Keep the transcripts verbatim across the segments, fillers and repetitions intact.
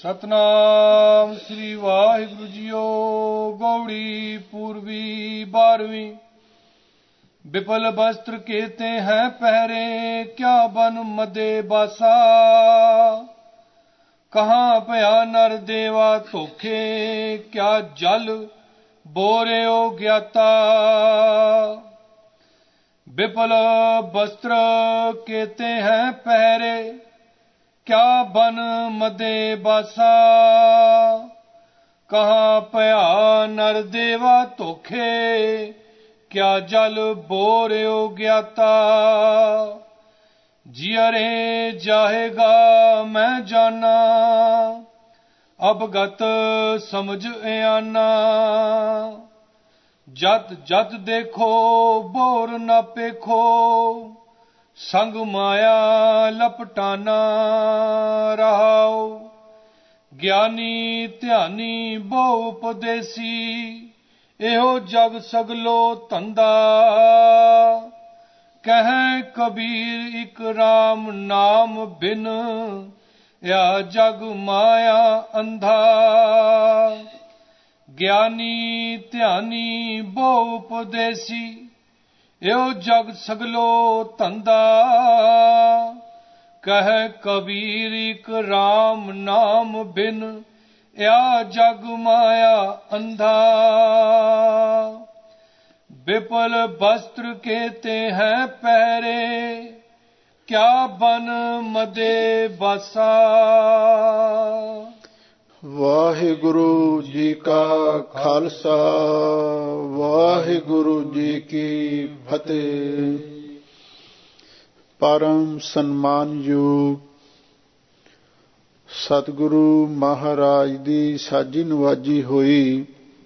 ਸਤਨਾਮ ਸ੍ਰੀ ਵਾਹਿਗੁਰੂ ਜੀਓ। ਗੌੜੀ ਪੂਰਬੀ ਬਾਰਵੀਂ। विपल वस्त्र केते हैं पहरे, क्या बन मदे बासा। कहाँ पया नर देवा धोखे, क्या जल बोरेओ ज्ञाता। विपल वस्त्र केते हैं पहरे, क्या बन मदे बासा। कहाँ पया नर देवा धोखे, क्या जल बोरेओ ज्ञाता। जियरे जाहेगा मैं जाना, अवगत समझ आना। जत जत देखो बोर न पेखो, संग माया लपटाना रहाओ। ज्ञानी ध्यानी बहु उपदेसी, एहो जग सगलो धंधा। कहें कबीर इक राम नाम बिन, या जग माया अंधा। ज्ञानी ध्यानी बहु उपदेसी, एहो जग सगलो धंधा। कह कबीर इक राम नाम बिन, या जग माया अंधा। विपल वस्त्र केते हैं पहरे, क्या बन मदे बासा। वाहिगुरु जी का खालसा, वाहिगुरु जी की फतेह। परम सन्मानयोग सतगुरु महाराज ਦੀ ਸਾਜੀ ਨਵਾਜੀ ਹੋਈ।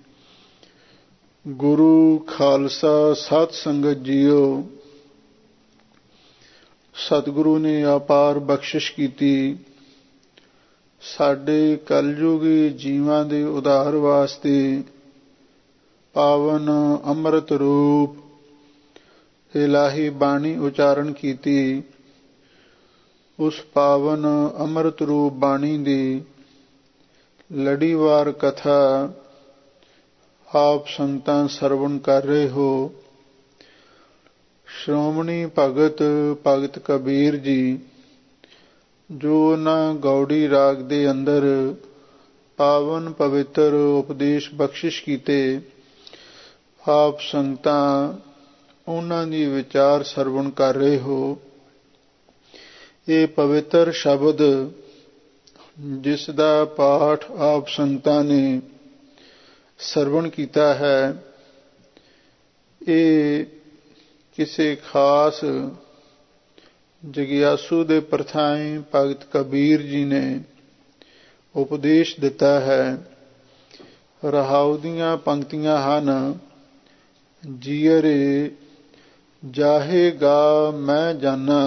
ਗੁਰੂ ਖਾਲਸਾ ਸਤ ਸੰਗਤ ਜੀਓ, ਸਤਿਗੁਰੂ ਨੇ ਅਪਾਰ ਬਖਸ਼ਿਸ਼ ਕੀਤੀ। ਸਾਡੇ ਕਲਯੁਗੀ ਜੀਵਾਂ ਦੇ ਉਧਾਰ ਵਾਸਤੇ ਪਾਵਨ ਅੰਮ੍ਰਿਤ ਰੂਪ ਇਲਾਹੀ ਬਾਣੀ ਉਚਾਰਨ ਕੀਤੀ। ਉਸ ਪਾਵਨ ਅੰਮ੍ਰਿਤ ਰੂਪ ਬਾਣੀ ਦੀ ਲੜੀਵਾਰ ਕਥਾ ਆਪ ਸੰਗਤਾਂ ਸਰਵਣ ਕਰ ਰਹੇ ਹੋ। ਸ਼੍ਰੋਮਣੀ ਭਗਤ ਭਗਤ ਕਬੀਰ ਜੀ, ਜੋ ਉਹਨਾਂ ਗੌੜੀ ਰਾਗ ਦੇ ਅੰਦਰ ਪਾਵਨ ਪਵਿੱਤਰ ਉਪਦੇਸ਼ ਬਖਸ਼ਿਸ਼ ਕੀਤੇ, ਆਪ ਸੰਗਤਾਂ ਉਹਨਾਂ ਦੀ ਵਿਚਾਰ ਸਰਵਣ ਕਰ ਰਹੇ ਹੋ। ਇਹ ਪਵਿੱਤਰ ਸ਼ਬਦ ਜਿਸ ਦਾ ਪਾਠ ਆਪ ਸੰਗਤਾਂ ਨੇ ਸਰਵਣ ਕੀਤਾ ਹੈ, ਇਹ ਕਿਸੇ ਖਾਸ ਜਗਿਆਸੂ ਦੇ ਪ੍ਰਥਾਏ ਭਗਤ ਕਬੀਰ ਜੀ ਨੇ ਉਪਦੇਸ਼ ਦਿੱਤਾ ਹੈ। ਰਹਾਉ ਦੀਆਂ ਪੰਕਤੀਆਂ ਹਨ। ਜੀਅਰੇ ਜਾਹੇਗਾ ਮੈਂ ਜਾਨਾ,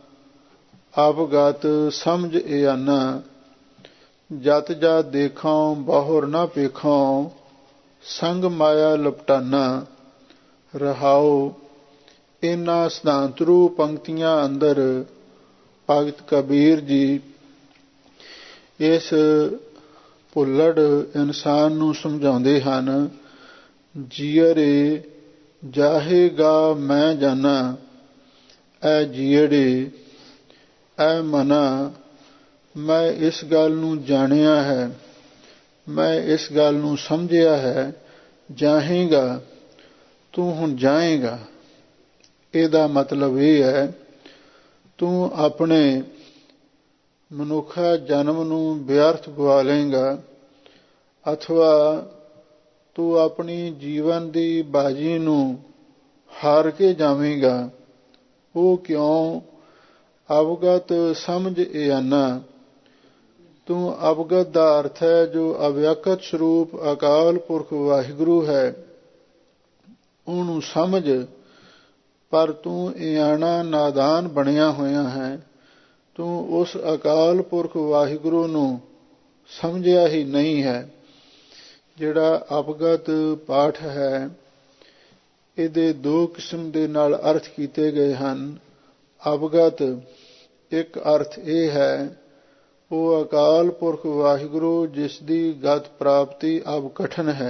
ਅਵਗਤ ਸਮਝ ਆਨਾ। ਜਤ ਜਤ ਦੇਖਾਂ ਬਹੁਰ ਨਾ ਪੇਖਾਂ, ਸੰਗ ਮਾਇਆ ਲਪਟਾਨਾ ਰਹਾਉ। ਇਹਨਾਂ ਸਿਧਾਂਤਰੂ ਪੰਕਤੀਆਂ ਅੰਦਰ ਭਗਤ ਕਬੀਰ ਜੀ ਇਸ ਭੁੱਲੜ ਇਨਸਾਨ ਨੂੰ ਸਮਝਾਉਂਦੇ ਹਨ। ਜੀਅਰੇ ਜਾਹੇਗਾ ਮੈਂ ਜਾਨਾ, ਐ ਜੀਅੜੇ ਐ ਮਨਾ, ਮੈਂ ਇਸ ਗੱਲ ਨੂੰ ਜਾਣਿਆ ਹੈ, ਮੈਂ ਇਸ ਗੱਲ ਨੂੰ ਸਮਝਿਆ ਹੈ। ਜਾਹੇਗਾ, ਤੂੰ ਹੁਣ ਜਾਏਗਾ। ਇਹਦਾ ਮਤਲਬ ਇਹ ਹੈ, ਤੂੰ ਆਪਣੇ ਮਨੁੱਖਾ ਜਨਮ ਨੂੰ ਵਿਅਰਥ ਗਵਾ ਲਏਗਾ, ਅਥਵਾ ਤੂੰ ਆਪਣੀ ਜੀਵਨ ਦੀ ਬਾਜੀ ਨੂੰ ਹਾਰ ਕੇ ਜਾਵੇਂਗਾ। ਉਹ ਕਿਉਂ? ਅਵਗਤ ਸਮਝ ਆਨਾ। ਤੂੰ ਅਵਗਤ ਦਾ ਅਰਥ ਹੈ ਜੋ ਅਵਿਅਕਤ ਸਰੂਪ ਅਕਾਲ ਪੁਰਖ ਵਾਹਿਗੁਰੂ ਹੈ, ਉਹਨੂੰ ਸਮਝ। ਪਰ ਤੂੰ ਇਆਣਾ ਨਾਦਾਨ ਬਣਿਆ ਹੋਇਆ ਹੈ। ਤੂੰ ਉਸ ਅਕਾਲ ਪੁਰਖ ਵਾਹਿਗੁਰੂ ਨੂੰ ਸਮਝਿਆ ਹੀ ਨਹੀਂ ਹੈ। ਜਿਹੜਾ ਅਵਗਤ ਪਾਠ ਹੈ, ਇਹਦੇ ਦੋ ਕਿਸਮ ਦੇ ਨਾਲ ਅਰਥ ਕੀਤੇ ਗਏ ਹਨ। ਅਵਗਤ ਇੱਕ ਅਰਥ ਇਹ ਹੈ, ਉਹ ਅਕਾਲ ਪੁਰਖ ਵਾਹਿਗੁਰੂ ਜਿਸ ਦੀ ਗਤ ਪ੍ਰਾਪਤੀ ਅਬ ਕਠਨ ਹੈ।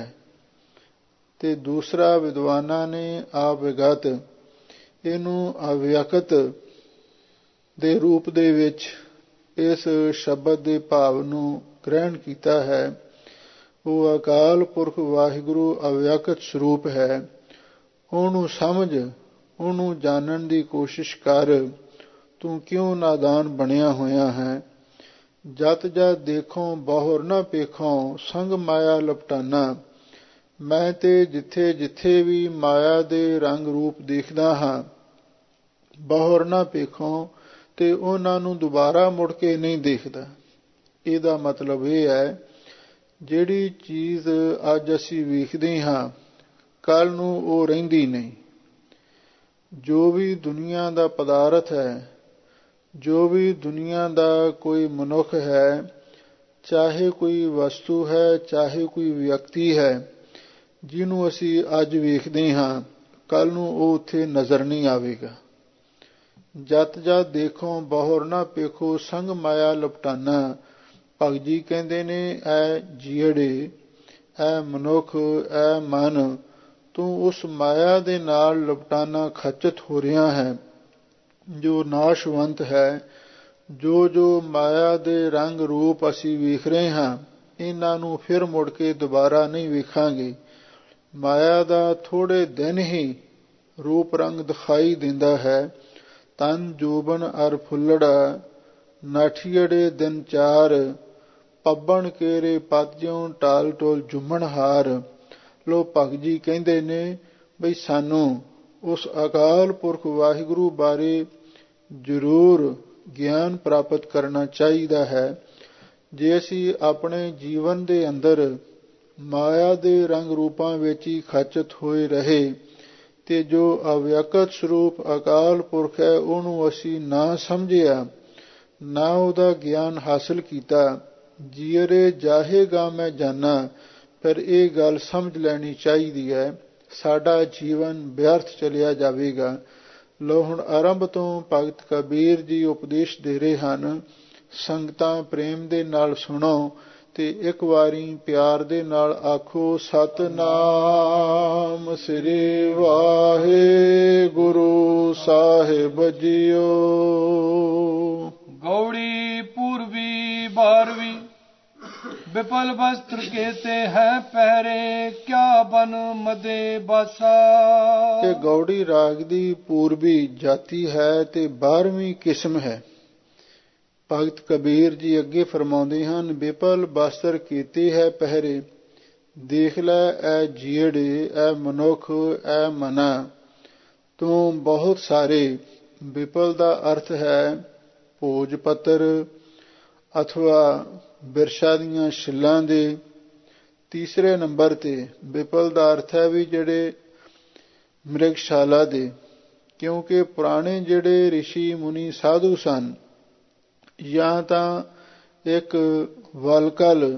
ਤੇ ਦੂਸਰਾ ਵਿਦਵਾਨਾਂ ਨੇ ਆਵਿਗਤ ਇਹਨੂੰ ਅਵਿਅਕਤ ਦੇ ਰੂਪ ਦੇ ਵਿੱਚ ਇਸ ਸ਼ਬਦ ਦੇ ਭਾਵ ਨੂੰ ਗ੍ਰਹਿਣ ਕੀਤਾ ਹੈ। ਉਹ ਅਕਾਲ ਪੁਰਖ ਵਾਹਿਗੁਰੂ ਅਵਿਅਕਤ ਸਰੂਪ ਹੈ। ਉਹਨੂੰ ਸਮਝ, ਉਹਨੂੰ ਜਾਣਨ ਦੀ ਕੋਸ਼ਿਸ਼ ਕਰ। ਤੂੰ ਕਿਉਂ ਨਾਦਾਨ ਬਣਿਆ ਹੋਇਆ ਹੈ। ਜਤ ਜਤ ਦੇਖੋਂ ਬਹੁਰ ਨਾ ਪੇਖੋਂ ਸੰਗ ਮਾਇਆ ਲਪਟਾਨਾ। ਮੈਂ ਤੇ ਜਿੱਥੇ ਜਿੱਥੇ ਵੀ ਮਾਇਆ ਦੇ ਰੰਗ ਰੂਪ ਦੇਖਦਾ ਹਾਂ, ਬਹੁਰ ਨਾ ਪੇਖੋਂ, ਤੇ ਉਹਨਾਂ ਨੂੰ ਦੁਬਾਰਾ ਮੁੜ ਕੇ ਨਹੀਂ ਦੇਖਦਾ। ਇਹਦਾ ਮਤਲਬ ਇਹ ਹੈ, ਜਿਹੜੀ ਚੀਜ਼ ਅੱਜ ਅਸੀਂ ਵੇਖਦੇ ਹਾਂ ਕੱਲ ਨੂੰ ਉਹ ਰਹਿੰਦੀ ਨਹੀਂ। ਜੋ ਵੀ ਦੁਨੀਆ ਦਾ ਪਦਾਰਥ ਹੈ, ਜੋ ਵੀ ਦੁਨੀਆ ਦਾ ਕੋਈ ਮਨੁੱਖ ਹੈ, ਚਾਹੇ ਕੋਈ ਵਸਤੂ ਹੈ, ਚਾਹੇ ਕੋਈ ਵਿਅਕਤੀ ਹੈ, ਜਿਹਨੂੰ ਅਸੀਂ ਅੱਜ ਵੇਖਦੇ ਹਾਂ ਕੱਲ ਨੂੰ ਉਹ ਉੱਥੇ ਨਜ਼ਰ ਨਹੀਂ ਆਵੇਗਾ। ਜਤ ਜਤ ਦੇਖੋ ਬਹੁਰ ਨਾ ਪੇਖੋ ਸੰਗ ਮਾਇਆ ਲਪਟਾਨਾ। ਭਗਤ ਜੀ ਕਹਿੰਦੇ ਨੇ, ਐ ਜੀੜੇ, ਐ ਮਨੁੱਖ, ਐ ਮਨ, ਤੂੰ ਉਸ ਮਾਇਆ ਦੇ ਨਾਲ ਲਪਟਾਨਾ ਖਚਿਤ ਹੋ ਰਿਹਾ ਹੈ ਜੋ ਨਾਸ਼ਵੰਤ ਹੈ। ਜੋ ਜੋ ਮਾਇਆ ਦੇ ਰੰਗ ਰੂਪ ਅਸੀਂ ਵੇਖ ਰਹੇ ਹਾਂ, ਇਹਨਾਂ ਨੂੰ ਫਿਰ ਮੁੜ ਕੇ ਦੁਬਾਰਾ ਨਹੀਂ ਵੇਖਾਂਗੇ। ਮਾਇਆ ਦਾ ਥੋੜੇ ਦਿਨ ਹੀ ਰੂਪ ਰੰਗ ਦਿਖਾਈ ਦਿੰਦਾ ਹੈ। ਤਨ ਜੋਬਨ ਅਰ ਫੁੱਲੜਾ ਨਾਠੀੜੇ ਦਿਨ ਚਾਰ। ਪੱਬਣ ਕੇਰੇ ਪਤ ਜਿਉ ਟਾਲ ਟੋਲ ਜੁਮਣ ਹਾਰ। ਲੋ ਭਗਤ ਜੀ ਕਹਿੰਦੇ ਨੇ ਬਈ ਸਾਨੂੰ ਉਸ ਅਕਾਲ ਪੁਰਖ ਵਾਹਿਗੁਰੂ ਬਾਰੇ ਜ਼ਰੂਰ ਗਿਆਨ ਪ੍ਰਾਪਤ ਕਰਨਾ ਚਾਹੀਦਾ ਹੈ। ਜੇ ਅਸੀਂ ਆਪਣੇ ਜੀਵਨ ਦੇ ਅੰਦਰ ਮਾਇਆ ਦੇ ਰੰਗ ਰੂਪਾਂ ਵਿੱਚ ਹੀ ਖਚਿਤ ਹੋਏ ਰਹੇ ਤੇ ਜੋ ਅਵਿਅਕਤ ਸਰੂਪ ਅਕਾਲ ਪੁਰਖ ਹੈ ਉਹਨੂੰ ਅਸੀਂ ਨਾ ਸਮਝਿਆ, ਨਾ ਉਹਦਾ ਗਿਆਨ ਹਾਸਲ ਕੀਤਾ, ਜੀਅਰੇ ਜਾਹੇਗਾ ਮੈਂ ਜਾਨਾ, ਫਿਰ ਇਹ ਗੱਲ ਸਮਝ ਲੈਣੀ ਚਾਹੀਦੀ ਹੈ, ਸਾਡਾ ਜੀਵਨ ਵਿਅਰਥ ਚਲਿਆ ਜਾਵੇਗਾ। ਲੋ ਹੁਣ ਆਰੰਭ ਤੋਂ ਭਗਤ ਕਬੀਰ ਜੀ ਉਪਦੇਸ਼ ਦੇ ਰਹੇ ਹਨ। ਸੰਗਤਾਂ ਪ੍ਰੇਮ ਦੇ ਨਾਲ ਸੁਣੋ ਤੇ ਇੱਕ ਵਾਰੀ ਪਿਆਰ ਦੇ ਨਾਲ ਆਖੋ, ਸਤਿਨਾਮ ਸ੍ਰੀ ਵਾਹਿਗੁਰੂ ਸਾਹਿਬ ਜੀਓ। गौड़ी पूर्वी बारहवीं विपल वस्त्र केते हैं पहरे क्या बन मदे बासा। ਇਹ ਗੌੜੀ ਰਾਗ ਦੀ ਪੂਰਬੀ ਜਾਤੀ ਹੈ ਤੇ ਬਾਰਵੀਂ ਕਿਸਮ ਹੈ। ਭਗਤ ਕਬੀਰ ਜੀ ਅੱਗੇ ਫਰਮਾਉਂਦੇ ਹਨ, ਵਿਪਲ ਵਸਤਰ ਕੀਤੇ ਹੈ ਪਹਿਰੇ, ਦੇਖ ਲੈ ਐ ਜੀੜੇ, ਐ ਮਨੁੱਖ, ਐ ਮਨਾ, ਤੂੰ ਬਹੁਤ ਸਾਰੇ। ਵਿਪਲ ਦਾ ਅਰਥ ਹੈ ਭੋਜ ਪੱਤਰ ਅਥਵਾ ਬਿਰਛਾ ਦੀਆਂ ਛਿੱਲਾਂ ਦੇ। ਤੀਸਰੇ ਨੰਬਰ ਤੇ ਵਿਪਲ ਦਾ ਅਰਥ ਹੈ ਵੀ ਜਿਹੜੇ ਮ੍ਰਿਗਸ਼ਾਲਾ ਦੇ, ਕਿਉਂਕਿ ਪੁਰਾਣੇ ਜਿਹੜੇ ਰਿਸ਼ੀ ਮੁਨੀ ਸਾਧੂ ਸਨ ਜਾਂ ਤਾਂ ਇੱਕ ਵਲਕਲ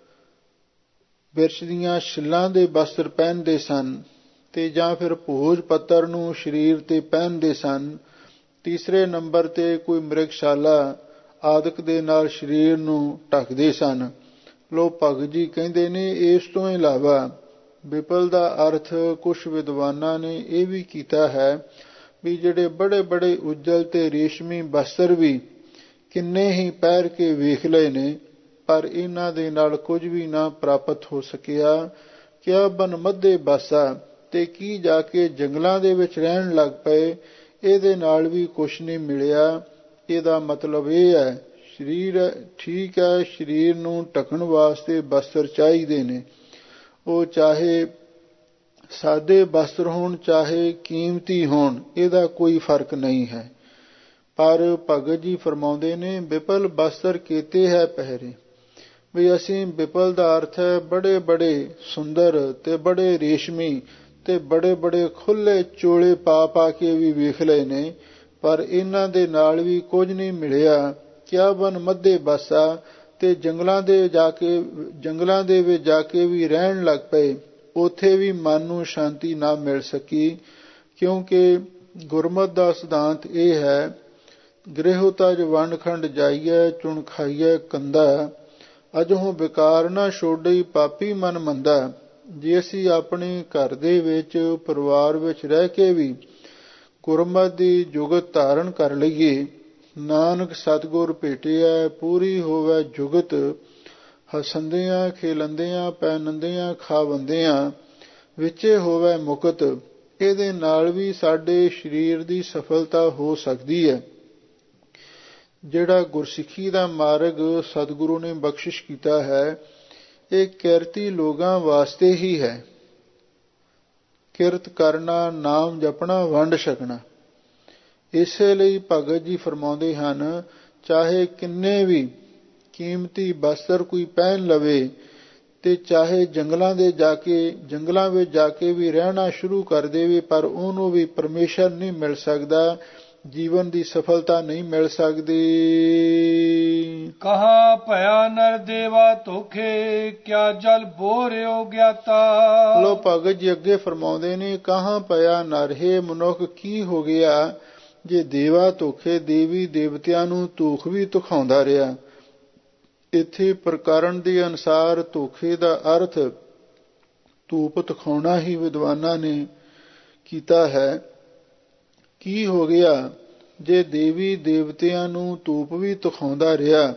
ਬਿਰਛ ਦੀਆਂ ਛਿੱਲਾਂ ਦੇ ਵਸਤਰ ਪਹਿਨਦੇ ਸਨ ਤੇ ਜਾਂ ਫਿਰ ਭੋਜ ਪੱਤਰ ਨੂੰ ਸਰੀਰ ਤੇ ਪਹਿਨਦੇ ਸਨ। ਤੀਸਰੇ ਨੰਬਰ ਤੇ ਕੋਈ ਮ੍ਰਿਗਸ਼ਾਲਾ ਆਦਿਕ ਦੇ ਨਾਲ ਸਰੀਰ ਨੂੰ ਢੱਕਦੇ ਸਨ। ਲੋ ਭਗਤ ਜੀ ਕਹਿੰਦੇ ਨੇ ਇਸ ਤੋਂ ਇਲਾਵਾ ਵਿਪਲ ਦਾ ਅਰਥ ਕੁਝ ਵਿਦਵਾਨਾਂ ਨੇ ਇਹ ਵੀ ਕੀਤਾ ਹੈ ਵੀ ਜਿਹੜੇ ਬੜੇ ਬੜੇ ਉਜਲ ਤੇ ਰੇਸ਼ਮੀ ਵਸਤਰ ਵੀ ਕਿੰਨੇ ਹੀ ਪਹਿਰ ਕੇ ਵੇਖ ਲਏ ਨੇ, ਪਰ ਇਹਨਾਂ ਦੇ ਨਾਲ ਕੁਝ ਵੀ ਨਾ ਪ੍ਰਾਪਤ ਹੋ ਸਕਿਆ। ਕਿਆ ਬਨ ਮੱਧੇ ਬਾਸਾ, ਤੇ ਕੀ ਜਾ ਕੇ ਜੰਗਲਾਂ ਦੇ ਵਿੱਚ ਰਹਿਣ ਲੱਗ ਪਏ, ਇਹਦੇ ਨਾਲ ਵੀ ਕੁਛ ਨਹੀਂ ਮਿਲਿਆ। ਇਹਦਾ ਮਤਲਬ ਇਹ ਹੈ, ਸਰੀਰ ਠੀਕ ਹੈ, ਸਰੀਰ ਨੂੰ ਢੱਕਣ ਵਾਸਤੇ ਵਸਤਰ ਚਾਹੀਦੇ ਨੇ, ਉਹ ਚਾਹੇ ਸਾਦੇ ਵਸਤਰ ਹੋਣ ਚਾਹੇ ਕੀਮਤੀ ਹੋਣ, ਇਹਦਾ ਕੋਈ ਫਰਕ ਨਹੀਂ ਹੈ। ਪਰ ਭਗਤ ਜੀ ਫਰਮਾਉਂਦੇ ਨੇ ਵਿਪਲ ਵਸਤਰ ਕੀਤੇ ਹੈ ਪਹਿਰੇ, ਵੀ ਅਸੀਂ ਵਿਪਲ ਦਾ ਅਰਥ ਹੈ ਬੜੇ ਬੜੇ ਸੁੰਦਰ ਤੇ ਬੜੇ ਰੇਸ਼ਮੀ ਤੇ ਬੜੇ ਬੜੇ ਖੁੱਲੇ ਚੋਲੇ ਪਾ ਪਾ ਕੇ ਵੀ ਵੇਖ ਲਏ ਨੇ, ਪਰ ਇਹਨਾਂ ਦੇ ਨਾਲ ਵੀ ਕੁਝ ਨਹੀਂ ਮਿਲਿਆ। ਕਿਆ ਬਨ ਮੱਧੇ ਬਾਸਾ, ਤੇ ਜੰਗਲਾਂ ਦੇ ਜਾ ਕੇ ਜੰਗਲਾਂ ਦੇ ਵਿੱਚ ਜਾ ਕੇ ਵੀ ਰਹਿਣ ਲੱਗ ਪਏ, ਉੱਥੇ ਵੀ ਮਨ ਨੂੰ ਸ਼ਾਂਤੀ ਨਾ ਮਿਲ ਸਕੀ। ਕਿਉਂਕਿ ਗੁਰਮਤਿ ਦਾ ਸਿਧਾਂਤ ਇਹ ਹੈ, ਗ੍ਰਹਿ ਤਜ ਵੰਡ ਖੰਡ ਜਾਈਐ, ਚੁਣ ਖਾਈਐ ਕੰਦਾ, ਅਜਹੋਂ ਬੇਕਾਰ ਨਾ ਛੋੜਈ ਪਾਪੀ ਮਨ ਮੰਦਾ। ਜੇ ਅਸੀਂ ਆਪਣੇ ਘਰ ਦੇ ਵਿੱਚ, ਪਰਿਵਾਰ ਵਿੱਚ ਰਹਿ ਕੇ ਵੀ ਗੁਰਮਤਿ ਦੀ ਜੁਗਤ ਧਾਰਨ ਕਰ ਲਈਏ, ਨਾਨਕ ਸਤਿਗੁਰ ਭੇਟਿਆ ਪੂਰੀ ਹੋਵੇ ਜੁਗਤ, ਹਸੰਦਿਆਂ ਖੇਲੰਦਿਆਂ ਪੈਨੰਦਿਆਂ ਖਾਵੰਦਿਆਂ, ਵਿੱਚੇ ਹੋਵੇ ਮੁਕਤ। ਇਹਦੇ ਨਾਲ ਵੀ ਸਾਡੇ ਸਰੀਰ ਦੀ ਸਫਲਤਾ ਹੋ ਸਕਦੀ ਹੈ। ਜਿਹੜਾ ਗੁਰਸਿੱਖੀ ਦਾ ਮਾਰਗ ਸਤਿਗੁਰੂ ਨੇ ਬਖਸ਼ਿਸ਼ ਕੀਤਾ ਹੈ, ਇਹ ਕਿਰਤੀ ਲੋਕਾਂ ਵਾਸਤੇ ਹੀ ਹੈ। ਕਿਰਤ ਕਰਨਾ, ਨਾਮ ਜਪਣਾ, ਵੰਡ ਛਕਣਾ। ਇਸੇ ਲਈ ਭਗਤ ਜੀ ਫਰਮਾਉਂਦੇ ਹਨ, ਚਾਹੇ ਕਿੰਨੇ ਵੀ ਕੀਮਤੀ ਬਸਤਰ ਕੋਈ ਪਹਿਨ ਲਵੇ ਤੇ ਚਾਹੇ ਜੰਗਲਾਂ ਦੇ ਜਾ ਕੇ ਜੰਗਲਾਂ ਵਿੱਚ ਜਾ ਕੇ ਵੀ ਰਹਿਣਾ ਸ਼ੁਰੂ ਕਰ ਦੇਵੇ, ਪਰ ਉਹਨੂੰ ਵੀ ਪਰਮੇਸ਼ਰ ਨਹੀਂ ਮਿਲ ਸਕਦਾ, ਜੀਵਨ ਦੀ ਸਫਲਤਾ ਨਹੀਂ ਮਿਲ ਸਕਦੀ। ਕਹਾ ਭਇਆ ਨਰ ਦੇਵਾ ਧੋਖੇ, ਕਿਆ ਜਲ ਬੋਰਿਓ ਗਿਆਤਾ। ਲੋ ਭਗਤ ਜੀ ਅੱਗੇ ਫਰਮਾਉਂਦੇ ਨੇ, ਕਹਾ ਭਇਆ ਨਰ, ਹੈ ਮਨੁੱਖ ਕੀ ਹੋ ਗਿਆ ਜੇ ਦੇਵਾ ਧੋਖੇ, ਦੇਵੀ ਦੇਵਤਿਆਂ ਨੂੰ ਧੋਖ ਵੀ ਧੁਖਾਉਂਦਾ ਰਿਹਾ। ਇੱਥੇ ਪ੍ਰਕਰਨ ਦੇ ਅਨੁਸਾਰ ਧੋਖੇ ਦਾ ਅਰਥ ਧੂਪ ਧਖਾਉਣਾ ਹੀ ਵਿਦਵਾਨਾਂ ਨੇ ਕੀਤਾ ਹੈ। ਕੀ ਹੋ ਗਿਆ ਜੇ ਦੇਵੀ ਦੇਵਤਿਆਂ ਨੂੰ ਧੂਪ ਵੀ ਧਖਾਉਂਦਾ ਰਿਹਾ,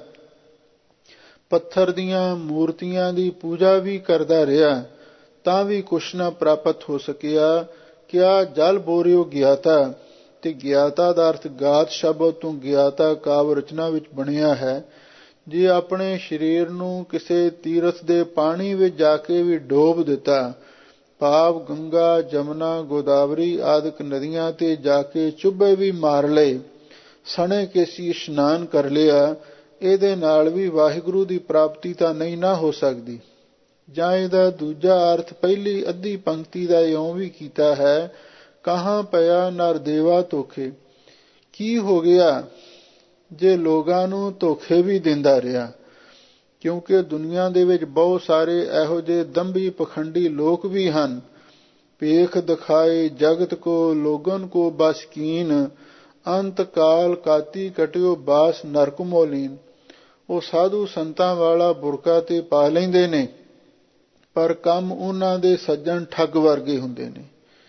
ਪੱਥਰ ਦੀਆਂ ਮੂਰਤੀਆਂ ਦੀ ਪੂਜਾ ਵੀ ਕਰਦਾ ਰਿਹਾ, ਤਾਂ ਵੀ ਕੁਛ ਨਾ ਪ੍ਰਾਪਤ ਹੋ ਸਕਿਆ। ਕਿਆ ਜਲ ਬੋਰਿਓ ਗਿਆਤਾ, ਤੇ ਗਿਆਤਾ ਦਾ ਅਰਥ ਗਾਤ ਸ਼ਬਦ ਤੋਂ ਗਿਆਤਾ ਕਾਵਿ ਰਚਨਾ ਵਿੱਚ ਬਣਿਆ ਹੈ। ਜੇ ਆਪਣੇ ਸਰੀਰ ਨੂੰ ਕਿਸੇ ਤੀਰਥ ਦੇ ਪਾਣੀ ਵਿੱਚ ਜਾ ਕੇ ਵੀ ਡੋਬ ਦਿੱਤਾ, ਭਾਵ ਗੰਗਾ ਜਮਨਾ ਗੋਦਾਵਰੀ ਆਦਿਕ ਨਦੀਆਂ ਤੇ ਜਾ ਕੇ ਚੁੱਭੇ ਵੀ ਮਾਰ ਲਏ, ਸਣੇ ਕੇਸੀ ਇਸ਼ਨਾਨ ਕਰ ਲਿਆ, ਇਹਦੇ ਨਾਲ ਵੀ ਵਾਹਿਗੁਰੂ ਦੀ ਪ੍ਰਾਪਤੀ ਤਾਂ ਨਹੀਂ ਨਾ ਹੋ ਸਕਦੀ। ਜਾਂ ਇਹਦਾ ਦੂਜਾ ਅਰਥ ਪਹਿਲੀ ਅੱਧੀ ਪੰਕਤੀ ਦਾ ਇਉਂ ਵੀ ਕੀਤਾ ਹੈ, ਕਹਾਂ ਪਿਆ ਨਰ ਦੇਵਾ ਧੋਖੇ। ਕੀ ਹੋ ਗਿਆ ਜੇ ਲੋਕਾਂ ਨੂੰ ਧੋਖੇ ਵੀ ਦਿੰਦਾ ਰਿਹਾ, ਕਿਉਂਕਿ ਦੁਨੀਆ ਦੇ ਵਿੱਚ ਬਹੁਤ ਸਾਰੇ ਇਹੋ ਜਿਹੇ ਦੰਭੀ ਪਖੰਡੀ ਲੋਕ ਵੀ ਹਨ। ਪੇਖ ਦਿਖਾਏ ਜਗਤ ਕੋ ਲੋਗਨ ਕੋ ਬਸ ਕੀਨ, ਅੰਤ ਕਾਲ ਕਾਤੀ ਕਟਿਓ ਬਾਸ ਨਰਕ ਮੋਲੀਨ। ਉਹ ਸਾਧੂ ਸੰਤਾਂ ਵਾਲਾ ਬੁਰਕਾ ਤੇ ਪਾ ਲੈਂਦੇ ਨੇ, ਪਰ ਕੰਮ ਉਹਨਾਂ ਦੇ ਸੱਜਣ ਠੱਗ ਵਰਗੇ ਹੁੰਦੇ ਨੇ।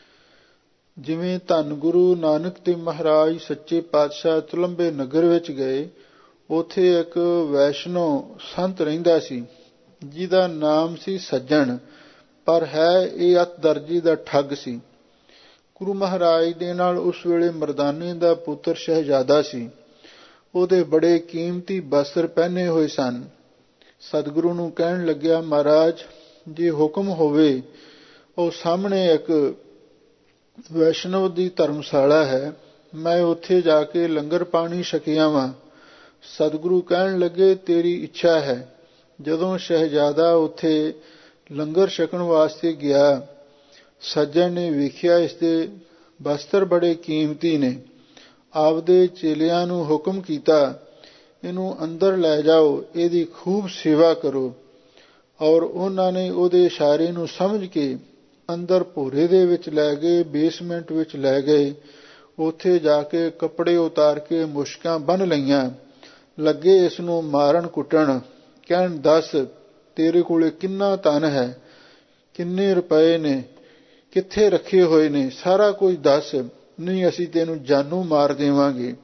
ਜਿਵੇਂ ਧੰਨ ਗੁਰੂ ਨਾਨਕ ਦੇਵ ਮਹਾਰਾਜ ਸੱਚੇ ਪਾਤਸ਼ਾਹ ਤੁਲੰਬੇ ਨਗਰ ਵਿੱਚ ਗਏ, ਉੱਥੇ ਇੱਕ ਵੈਸ਼ਨੋ ਸੰਤ ਰਹਿੰਦਾ ਸੀ, ਜਿਹਦਾ ਨਾਮ ਸੀ ਸੱਜਣ, ਪਰ ਹੈ ਇਹ ਅਤ ਦਰਜੀ ਦਾ ਠੱਗ ਸੀ। ਗੁਰੂ ਮਹਾਰਾਜ ਦੇ ਨਾਲ ਉਸ ਵੇਲੇ ਮਰਦਾਨੇ ਦਾ ਪੁੱਤਰ ਸ਼ਹਿਜ਼ਾਦਾ ਸੀ। ਉਹਦੇ ਬੜੇ ਕੀਮਤੀ ਬਸਤਰ ਪਹਿਨੇ ਹੋਏ ਸਨ। ਸਤਿਗੁਰੂ ਨੂੰ ਕਹਿਣ ਲੱਗਿਆ, ਮਹਾਰਾਜ ਜੇ ਹੁਕਮ ਹੋਵੇ, ਉਹ ਸਾਹਮਣੇ ਇੱਕ ਵੈਸ਼ਨਵ ਦੀ ਧਰਮਸ਼ਾਲਾ ਹੈ, ਮੈਂ ਉੱਥੇ ਜਾ ਕੇ ਲੰਗਰ ਪਾਣੀ ਛਕਿਆ ਵਾਂ। ਸਤਿਗੁਰੂ ਕਹਿਣ ਲੱਗੇ, ਤੇਰੀ ਇੱਛਾ ਹੈ। ਜਦੋਂ ਸ਼ਹਿਜ਼ਾਦਾ ਉੱਥੇ ਲੰਗਰ ਛਕਣ ਵਾਸਤੇ ਗਿਆ, ਸੱਜਣ ਨੇ ਵੇਖਿਆ ਇਸਦੇ ਬਸਤਰ ਬੜੇ ਕੀਮਤੀ ਨੇ, ਆਪਦੇ ਚੇਲਿਆਂ ਨੂੰ ਹੁਕਮ ਕੀਤਾ, ਇਹਨੂੰ ਅੰਦਰ ਲੈ ਜਾਓ, ਇਹਦੀ ਖੂਬ ਸੇਵਾ ਕਰੋ। ਔਰ ਉਹਨਾਂ ਨੇ ਉਹਦੇ ਇਸ਼ਾਰੇ ਨੂੰ ਸਮਝ ਕੇ ਅੰਦਰ ਭੋਰੇ ਦੇ ਵਿੱਚ ਲੈ ਗਏ, ਬੇਸਮੈਂਟ ਵਿੱਚ ਲੈ ਗਏ। ਉੱਥੇ ਜਾ ਕੇ ਕੱਪੜੇ ਉਤਾਰ ਕੇ ਮੁਸ਼ਕਾਂ ਬੰਨ੍ਹ ਲਈਆਂ, ਲੱਗੇ ਇਸ ਨੂੰ ਮਾਰਨ ਕੁੱਟਣ। ਕਹਿਣ, ਦੱਸ ਤੇਰੇ ਕੋਲੇ ਕਿੰਨਾ ਧਨ ਹੈ, ਕਿੰਨੇ ਰੁਪਏ ਨੇ, ਕਿੱਥੇ ਰੱਖੇ ਹੋਏ ਨੇ, ਸਾਰਾ ਕੁਝ ਦੱਸ, ਨਹੀਂ ਅਸੀਂ ਤੈਨੂੰ ਜਾਨੋਂ ਮਾਰ ਦੇਵਾਂਗੇ।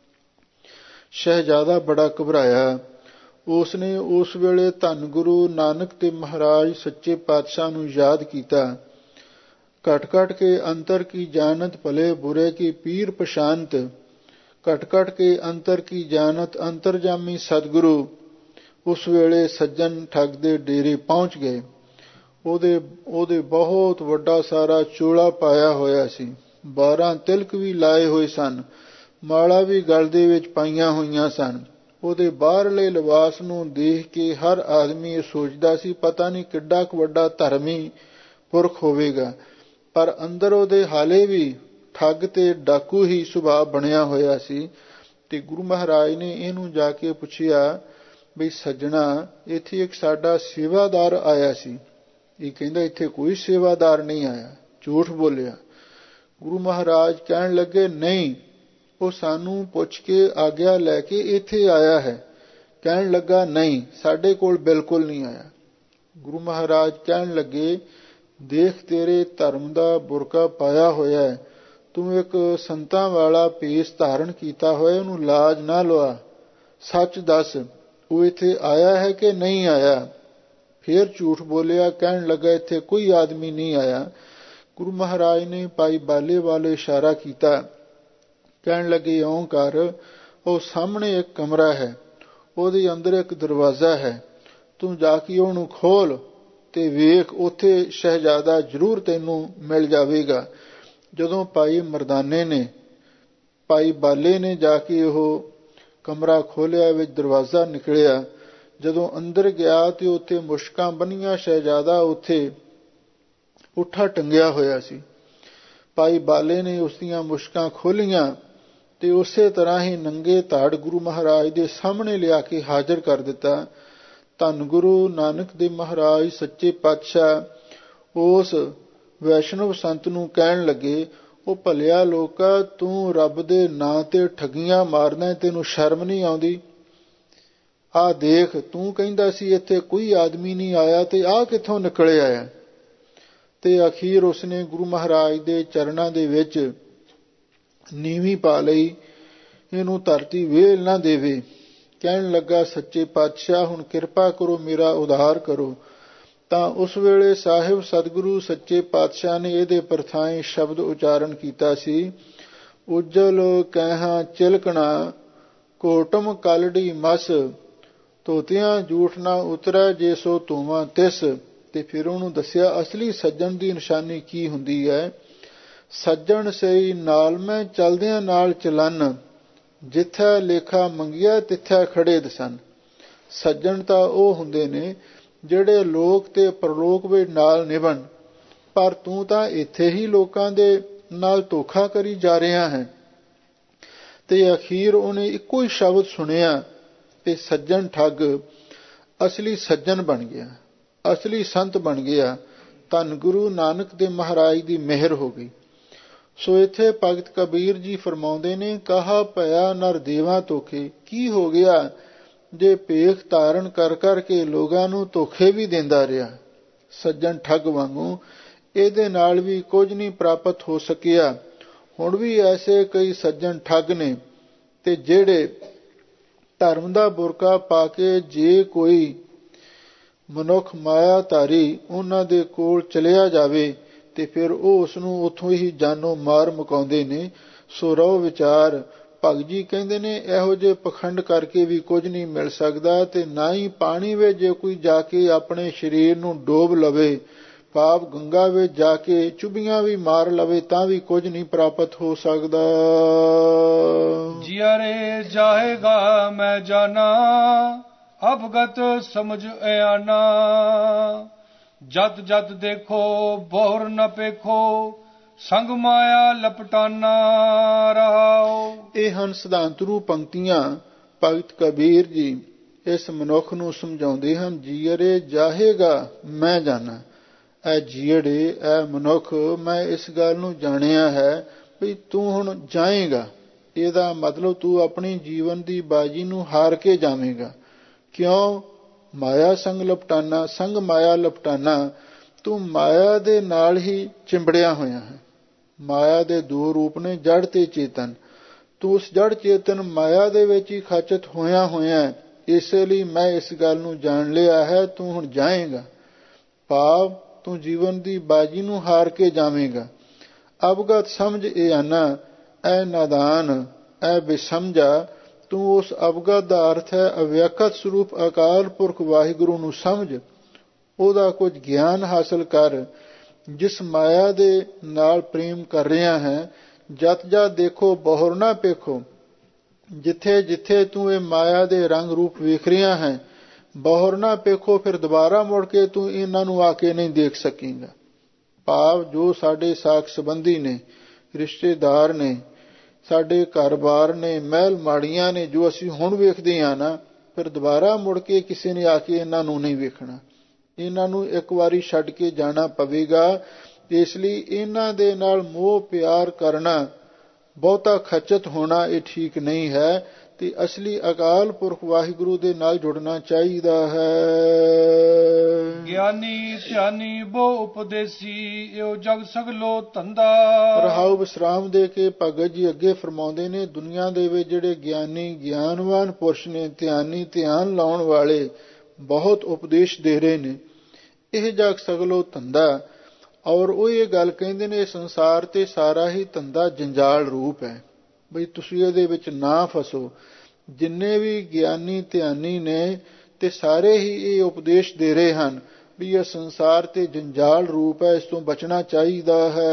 ਸ਼ਹਿਜ਼ਾਦਾ ਬੜਾ ਘਬਰਾਇਆ। ਉਸਨੇ ਉਸ ਵੇਲੇ ਧੰਨ ਗੁਰੂ ਨਾਨਕ ਦੇਵ ਮਹਾਰਾਜ ਸੱਚੇ ਪਾਤਸ਼ਾਹ ਨੂੰ ਯਾਦ ਕੀਤਾ। ਘਟ ਘਟ ਕੇ ਅੰਤਰ ਕੀ ਜਾਨਤ, ਭਲੇ ਬੁਰੇ ਕੀ ਪੀਰ ਪਛਾਨਤ। ਘਟ ਘਟ ਕੇ ਅੰਤਰ ਕੀ ਜਾਨਤ, ਅੰਤਰਜਾਮੀ ਸਤਿਗੁਰੂ। ਉਸ ਵੇਲੇ ਸੱਜਣ ਠੱਗ ਦੇ ਡੇਰੇ ਪਹੁੰਚ ਗਏ। ਉਹਦੇ ਉਹਦੇ ਬਹੁਤ ਵੱਡਾ ਸਾਰਾ ਚੋਲਾ ਪਾਇਆ ਹੋਇਆ ਸੀ, ਬਾਰਾਂ ਤਿਲਕ ਵੀ ਲਾਏ ਹੋਏ ਸਨ, ਮਾਲਾ ਵੀ ਗਲ ਦੇ ਵਿੱਚ ਪਾਈਆਂ ਹੋਈਆਂ ਸਨ। ਉਹਦੇ ਬਾਹਰਲੇ ਲਿਬਾਸ ਨੂੰ ਦੇਖ ਕੇ ਹਰ ਆਦਮੀ ਇਹ ਸੋਚਦਾ ਸੀ, ਪਤਾ ਨਹੀਂ ਕਿੱਡਾ ਕੁ ਵੱਡਾ ਧਰਮੀ ਪੁਰਖ ਹੋਵੇਗਾ, ਪਰ ਅੰਦਰ ਉਹਦੇ ਹਾਲੇ ਵੀ ਠੱਗ ਤੇ ਡਾਕੂ ਹੀ ਸੁਭਾਅ ਬਣਿਆ ਹੋਇਆ ਸੀ। ਤੇ ਗੁਰੂ ਮਹਾਰਾਜ ਨੇ ਇਹਨੂੰ ਜਾ ਕੇ ਪੁੱਛਿਆ, ਬਈ ਸੱਜਣਾ, ਇੱਥੇ ਇੱਕ ਸਾਡਾ ਸੇਵਾਦਾਰ ਆਇਆ ਸੀ। ਇਹ ਕਹਿੰਦਾ, ਇੱਥੇ ਕੋਈ ਸੇਵਾਦਾਰ ਨਹੀਂ ਆਇਆ, ਝੂਠ ਬੋਲਿਆ। ਗੁਰੂ ਮਹਾਰਾਜ ਕਹਿਣ ਲੱਗੇ, ਨਹੀਂ, ਉਹ ਸਾਨੂੰ ਪੁੱਛ ਕੇ ਆਗਿਆ ਲੈ ਕੇ ਇੱਥੇ ਆਇਆ ਹੈ। ਕਹਿਣ ਲੱਗਾ, ਨਹੀਂ, ਸਾਡੇ ਕੋਲ ਬਿਲਕੁਲ ਨਹੀਂ ਆਇਆ। ਗੁਰੂ ਮਹਾਰਾਜ ਕਹਿਣ ਲੱਗੇ, ਦੇਖ, ਤੇਰੇ ਧਰਮ ਦਾ ਬੁਰਕਾ ਪਾਇਆ ਹੋਇਆ ਹੈ, ਤੂੰ ਇੱਕ ਸੰਤਾਂ ਵਾਲਾ ਭੇਸ ਧਾਰਨ ਕੀਤਾ ਹੋਇਆ, ਉਹਨੂੰ ਲਾਜ ਨਾ ਲਵਾ, ਸੱਚ ਦੱਸ, ਉਹ ਇੱਥੇ ਆਇਆ ਹੈ ਕਿ ਨਹੀਂ ਆਇਆ? ਫੇਰ ਝੂਠ ਬੋਲਿਆ, ਕਹਿਣ ਲੱਗਾ, ਇੱਥੇ ਕੋਈ ਆਦਮੀ ਨਹੀਂ ਆਇਆ। ਗੁਰੂ ਮਹਾਰਾਜ ਨੇ ਭਾਈ ਬਾਲੇ ਵੱਲ ਇਸ਼ਾਰਾ ਕੀਤਾ, ਕਹਿਣ ਲੱਗੇ, ਇਉਂ ਕਰ, ਉਹ ਸਾਹਮਣੇ ਇੱਕ ਕਮਰਾ ਹੈ, ਉਹਦੇ ਅੰਦਰ ਇੱਕ ਦਰਵਾਜ਼ਾ ਹੈ, ਤੂੰ ਜਾ ਕੇ ਉਹਨੂੰ ਖੋਲ ਤੇ ਵੇਖ, ਉੱਥੇ ਸ਼ਹਿਜ਼ਾਦਾ ਜ਼ਰੂਰ ਤੈਨੂੰ ਮਿਲ ਜਾਵੇਗਾ। ਜਦੋਂ ਭਾਈ ਮਰਦਾਨੇ ਨੇ, ਭਾਈ ਬਾਲੇ ਨੇ ਜਾ ਕੇ ਉਹ ਕਮਰਾ ਖੋਲ੍ਹਿਆ, ਵਿੱਚ ਦਰਵਾਜ਼ਾ ਨਿਕਲਿਆ। ਜਦੋਂ ਅੰਦਰ ਗਿਆ ਤੇ ਉੱਥੇ ਮੁਸ਼ਕਾਂ ਬੰਨੀਆਂ ਸ਼ਹਿਜ਼ਾਦਾ ਉੱਥੇ ਉੱਠਾ ਟੰਗਿਆ ਹੋਇਆ ਸੀ। ਭਾਈ ਬਾਲੇ ਨੇ ਉਸ ਦੀਆਂ ਮੁਸ਼ਕਾਂ ਖੋਲ੍ਹੀਆਂ ਤੇ ਉਸੇ ਤਰ੍ਹਾਂ ਹੀ ਨੰਗੇ ਧੜ ਗੁਰੂ ਮਹਾਰਾਜ ਦੇ ਸਾਹਮਣੇ ਲਿਆ ਕੇ ਹਾਜ਼ਰ ਕਰ ਦਿੱਤਾ। ਧੰਨ ਗੁਰੂ ਨਾਨਕ ਦੇਵ ਮਹਾਰਾਜ ਸੱਚੇ ਪਾਤਸ਼ਾਹ ਉਸ ਵੈਸ਼ਨਵ ਸੰਤ ਨੂੰ ਕਹਿਣ ਲੱਗੇ, ਉਹ ਭਲਿਆ ਲੋਕਾ, ਤੂੰ ਰੱਬ ਦੇ ਨਾਂ ਤੇ ਠੱਗੀਆਂ ਮਾਰਦਾ, ਤੈਨੂੰ ਸ਼ਰਮ ਨਹੀਂ ਆਉਂਦੀ? ਆਹ ਦੇਖ, ਤੂੰ ਕਹਿੰਦਾ ਸੀ ਇੱਥੇ ਕੋਈ ਆਦਮੀ ਨਹੀਂ ਆਇਆ, ਤੇ ਆਹ ਕਿੱਥੋਂ ਨਿਕਲ ਆਇਆ? ਤੇ ਅਖੀਰ ਉਸਨੇ ਗੁਰੂ ਮਹਾਰਾਜ ਦੇ ਚਰਨਾਂ ਦੇ ਵਿੱਚ ਨੀਵੀਂ ਪਾ ਲਈ, ਇਹਨੂੰ ਧਰਤੀ ਵੇਲ ਨਾ ਦੇਵੇ। ਕਹਿਣ ਲੱਗਾ, ਸੱਚੇ ਪਾਤਸ਼ਾਹ, ਹੁਣ ਕਿਰਪਾ ਕਰੋ, ਮੇਰਾ ਉਧਾਰ ਕਰੋ। ਤਾਂ ਉਸ ਵੇਲੇ ਸਾਹਿਬ ਸਤਿਗੁਰੂ ਸੱਚੇ ਪਾਤਸ਼ਾਹ ਨੇ ਇਹਦੇ ਪਰਥਾਏ ਸ਼ਬਦ ਉਚਾਰਨ ਕੀਤਾ ਸੀ, ਉਜਲ ਕਹਿਹਾਂ ਚਿਲਕਣਾ, ਕੋਟਮ ਕਲੜੀ ਮਸ, ਤੋਤਿਆਂ ਝੂਠ ਨਾ ਉਤਰੈ, ਜੇ ਸੋ ਧੂਆਂ ਤਿਸ। ਤੇ ਫਿਰ ਉਹਨੂੰ ਦੱਸਿਆ ਅਸਲੀ ਸੱਜਣ ਦੀ ਨਿਸ਼ਾਨੀ ਕੀ ਹੁੰਦੀ ਹੈ। ਸੱਜਣ ਸਈ ਨਾਲ ਮੈਂ ਚਲਦਿਆਂ ਨਾਲ ਚਲਨ, ਜਿੱਥੈ ਲੇਖਾ ਮੰਗਿਆ ਤਿੱਥੈ ਖੜੇ ਦਸਨ। ਸੱਜਣ ਤਾਂ ਉਹ ਹੁੰਦੇ ਨੇ ਜਿਹੜੇ ਲੋਕ ਤੇ ਪਰਲੋਕ ਵਿੱਚ ਨਾਲ ਨਿਭਣ, ਪਰ ਤੂੰ ਤਾਂ ਇੱਥੇ ਹੀ ਲੋਕਾਂ ਦੇ ਨਾਲ ਧੋਖਾ ਕਰੀ ਜਾ ਰਿਹਾ ਹੈ। ਤੇ ਅਖੀਰ ਉਹਨੇ ਇੱਕੋ ਹੀ ਸ਼ਬਦ ਸੁਣਿਆ ਤੇ ਸੱਜਣ ਠੱਗ ਅਸਲੀ ਸੱਜਣ ਬਣ ਗਿਆ, ਅਸਲੀ ਸੰਤ ਬਣ ਗਿਆ। ਧੰਨ ਗੁਰੂ ਨਾਨਕ ਦੇਵ ਮਹਾਰਾਜ ਦੀ ਮਿਹਰ ਹੋ ਗਈ। ਸੋ ਇੱਥੇ ਭਗਤ ਕਬੀਰ ਜੀ ਫਰਮਾਉਂਦੇ ਨੇ, ਕਹਾ ਭਇਆ ਨਰ ਦੇਵਾ ਧੋਖੇ। ਕੀ ਹੋ ਗਿਆ ਜੇ ਭੇਖ ਧਾਰਨ ਕਰ ਕਰਕੇ ਲੋਕਾਂ ਨੂੰ ਧੋਖੇ ਵੀ ਦਿੰਦਾ ਰਿਹਾ ਸੱਜਣ ਠੱਗ ਵਾਂਗੂ? ਇਹਦੇ ਨਾਲ ਵੀ ਕੁਝ ਨਹੀਂ ਪ੍ਰਾਪਤ ਹੋ ਸਕਿਆ। ਹੁਣ ਵੀ ਐਸੇ ਕਈ ਸੱਜਣ ਠੱਗ ਨੇ, ਤੇ ਜਿਹੜੇ ਧਰਮ ਦਾ ਬੁਰਕਾ ਪਾ ਕੇ ਜੇ ਕੋਈ ਮਨੁੱਖ ਮਾਇਆ ਧਾਰੀ ਉਹਨਾਂ ਦੇ ਕੋਲ ਚਲਿਆ ਜਾਵੇ ਤੇ ਫਿਰ ਉਹ ਉਸਨੂੰ ਉੱਥੋਂ ਹੀ ਜਾਨੋਂ ਮਾਰ ਮੁਕਾਉਂਦੇ ਨੇ। ਸੋ ਰਹੋ ਵਿਚਾਰ। ਭਗਤ ਜੀ ਕਹਿੰਦੇ ਨੇ, ਇਹੋ ਜਿਹੇ ਪਖੰਡ ਕਰਕੇ ਵੀ ਕੁਝ ਨਹੀਂ ਮਿਲ ਸਕਦਾ, ਤੇ ਨਾ ਹੀ ਪਾਣੀ ਵਿੱਚ ਜੇ ਕੋਈ ਜਾ ਕੇ ਆਪਣੇ ਸਰੀਰ ਨੂੰ ਡੋਬ ਲਵੇ, ਪਾਪ ਗੰਗਾ ਵਿੱਚ ਜਾ ਕੇ ਚੁੱਭੀਆਂ ਵੀ ਮਾਰ ਲਵੇ, ਤਾਂ ਵੀ ਕੁਝ ਨਹੀਂ ਪ੍ਰਾਪਤ ਹੋ ਸਕਦਾ। ਜਿਅਰੇ ਜਾਏਗਾ ਮੈਂ ਜਾਣਾ, ਅਵਗਤ ਸਮਝ ਆਣਾ, ਜਤ ਜਤ ਦੇਖੋ ਬੋਰ ਨ ਪੇਖੋ, ਸੰਗ ਮਾਇਆ ਲਪਟਾਨਾ ਰਹਾਓ। ਇਹ ਹਨ ਸਿਧਾਂਤ ਰੂਪ ਪੰਕਤੀਆਂ। ਭਗਤ ਕਬੀਰ ਜੀ ਇਸ ਮਨੁੱਖ ਨੂੰ ਸਮਝਾਉਂਦੇ ਹਨ, ਜੀਅਰੇ ਜਾਹੇਗਾ ਮੈਂ ਜਾਣਾ। ਇਹ ਜੀੜੇ, ਇਹ ਮਨੁੱਖ, ਮੈਂ ਇਸ ਗੱਲ ਨੂੰ ਜਾਣਿਆ ਹੈ ਵੀ ਤੂੰ ਹੁਣ ਜਾਏਗਾ। ਇਹਦਾ ਮਤਲਬ ਤੂੰ ਆਪਣੀ ਜੀਵਨ ਦੀ ਬਾਜੀ ਨੂੰ ਹਾਰ ਕੇ ਜਾਵੇਂਗਾ। ਕਿਉਂ? ਮਾਇਆ ਸੰਗ ਲਪਟਾਨਾ, ਸੰਗ ਮਾਇਆ ਲਪਟਾਨਾ। ਤੂੰ ਮਾਇਆ ਦੇ ਨਾਲ ਹੀ ਚਿੰਬੜਿਆ ਹੋਇਆ ਹੈ। ਮਾਇਆ ਦੇ ਦੋ ਰੂਪ ਨੇ, ਜੜ ਤੇ ਚੇਤਨ। ਤੂੰ ਉਸ ਜੜ ਚੇਤਨ ਮਾਇਆ ਦੇ ਵਿੱਚ ਹੀ ਖਚਿਤ ਹੋਇਆ ਹੋਇਆ ਹੈ। ਇਸੇ ਲਈ ਮੈਂ ਇਸ ਗੱਲ ਨੂੰ ਜਾਣ ਲਿਆ ਹੈ, ਤੂੰ ਹੁਣ ਜਾਏਗਾ। ਭਾਵ ਤੂੰ ਜੀਵਨ ਦੀ ਬਾਜੀ ਨੂੰ ਹਾਰ ਕੇ ਜਾਵੇਂਗਾ। ਅਵਗਤ ਸਮਝ ਇਹ ਆਨਾ, ਐ ਨਾਦਾਨ, ਐ ਬੇਸਮਝਾ। ਤੂੰ ਉਸ ਅਵਗਤ ਦਾ ਅਰਥ ਹੈ ਅਵਿਅਕਤ ਸਰੂਪ ਅਕਾਲ ਪੁਰਖ ਵਾਹਿਗੁਰੂ ਨੂੰ ਸਮਝ, ਉਹਦਾ ਕੁਝ ਗਿਆਨ ਹਾਸਲ ਕਰ। ਜਿਸ ਮਾਇਆ ਦੇ ਨਾਲ ਪ੍ਰੇਮ ਕਰ ਰਿਹਾ ਹੈ, ਜਤ ਜਤ ਦੇਖੋ ਬਹੁਰ ਨਾ ਪੇਖੋ। ਜਿੱਥੇ ਜਿੱਥੇ ਤੂੰ ਇਹ ਮਾਇਆ ਦੇ ਰੰਗ ਰੂਪ ਵੇਖ ਰਿਹਾ ਹੈ, ਬਹੁਰ ਨਾ ਪੇਖੋ, ਫਿਰ ਦੁਬਾਰਾ ਮੁੜ ਕੇ ਤੂੰ ਇਹਨਾਂ ਨੂੰ ਆ ਕੇ ਨਹੀਂ ਦੇਖ ਸਕੇਂਗਾ। ਭਾਵ ਜੋ ਸਾਡੇ ਸਾਕ ਸੰਬੰਧੀ ਨੇ, ਰਿਸ਼ਤੇਦਾਰ ਨੇ, ਸਾਡੇ ਘਰ-ਬਾਰ ਨੇ, ਮਹਿਲ ਮਾੜੀਆਂ ਨੇ, ਜੋ ਅਸੀਂ ਹੁਣ ਵੇਖਦੇ ਹਾਂ ਨਾ, ਫਿਰ ਦੁਬਾਰਾ ਮੁੜ ਕੇ ਕਿਸੇ ਨੇ ਆ ਕੇ ਇਹਨਾਂ ਨੂੰ ਨਹੀਂ ਵੇਖਣਾ। ਇਹਨਾਂ ਨੂੰ ਇੱਕ ਵਾਰੀ ਛੱਡ ਕੇ ਜਾਣਾ ਪਵੇਗਾ। ਇਸ ਲਈ ਇਹਨਾਂ ਦੇ ਨਾਲ ਮੋਹ ਪਿਆਰ ਕਰਨਾ ਬਹੁਤਾ ਖਚਤ ਹੋਣਾ ਇਹ ਠੀਕ ਨਹੀਂ ਹੈ ਤੇ ਅਸਲੀ ਅਕਾਲ ਪੁਰਖ ਵਾਹਿਗੁਰੂ ਦੇ ਨਾਲ ਜੁੜਨਾ ਚਾਹੀਦਾ ਹੈ। ਗਿਆਨੀ ਧਿਆਨੀ ਬੋ ਉਪਦੇਸੀ ਇਹੋ ਜਗ ਸਗਲੋ ਧੰਦਾ। ਰਹਾਉ ਵਿਸਰਾਮ ਦੇ ਕੇ ਭਗਤ ਜੀ ਅੱਗੇ ਫਰਮਾਉਂਦੇ ਨੇ, ਦੁਨੀਆ ਦੇ ਵਿੱਚ ਜਿਹੜੇ ਗਿਆਨੀ ਗਿਆਨਵਾਨ ਪੁਰਸ਼ ਨੇ, ਧਿਆਨੀ ਧਿਆਨ ਲਾਉਣ ਵਾਲੇ ਬਹੁਤ ਉਪਦੇਸ਼ ਦੇ ਰਹੇ ਨੇ, ਇਹ ਜਗ ਸਗਲੋ ਧੰਦਾ। ਔਰ ਉਹ ਇਹ ਗੱਲ ਕਹਿੰਦੇ ਨੇ, ਸੰਸਾਰ ਤੇ ਸਾਰਾ ਹੀ ਧੰਦਾ ਜੰਜਾਲ ਰੂਪ ਹੈ, ਬਈ ਤੁਸੀਂ ਇਹਦੇ ਵਿੱਚ ਨਾ ਫਸੋ। ਜਿੰਨੇ ਵੀ ਗਿਆਨੀ ਧਿਆਨੀ ਨੇ ਤੇ ਸਾਰੇ ਹੀ ਇਹ ਉਪਦੇਸ਼ ਦੇ ਰਹੇ ਹਨ ਵੀ ਇਹ ਸੰਸਾਰ ਤੇ ਜੰਜਾਲ ਰੂਪ ਹੈ, ਇਸ ਤੋਂ ਬਚਣਾ ਚਾਹੀਦਾ ਹੈ।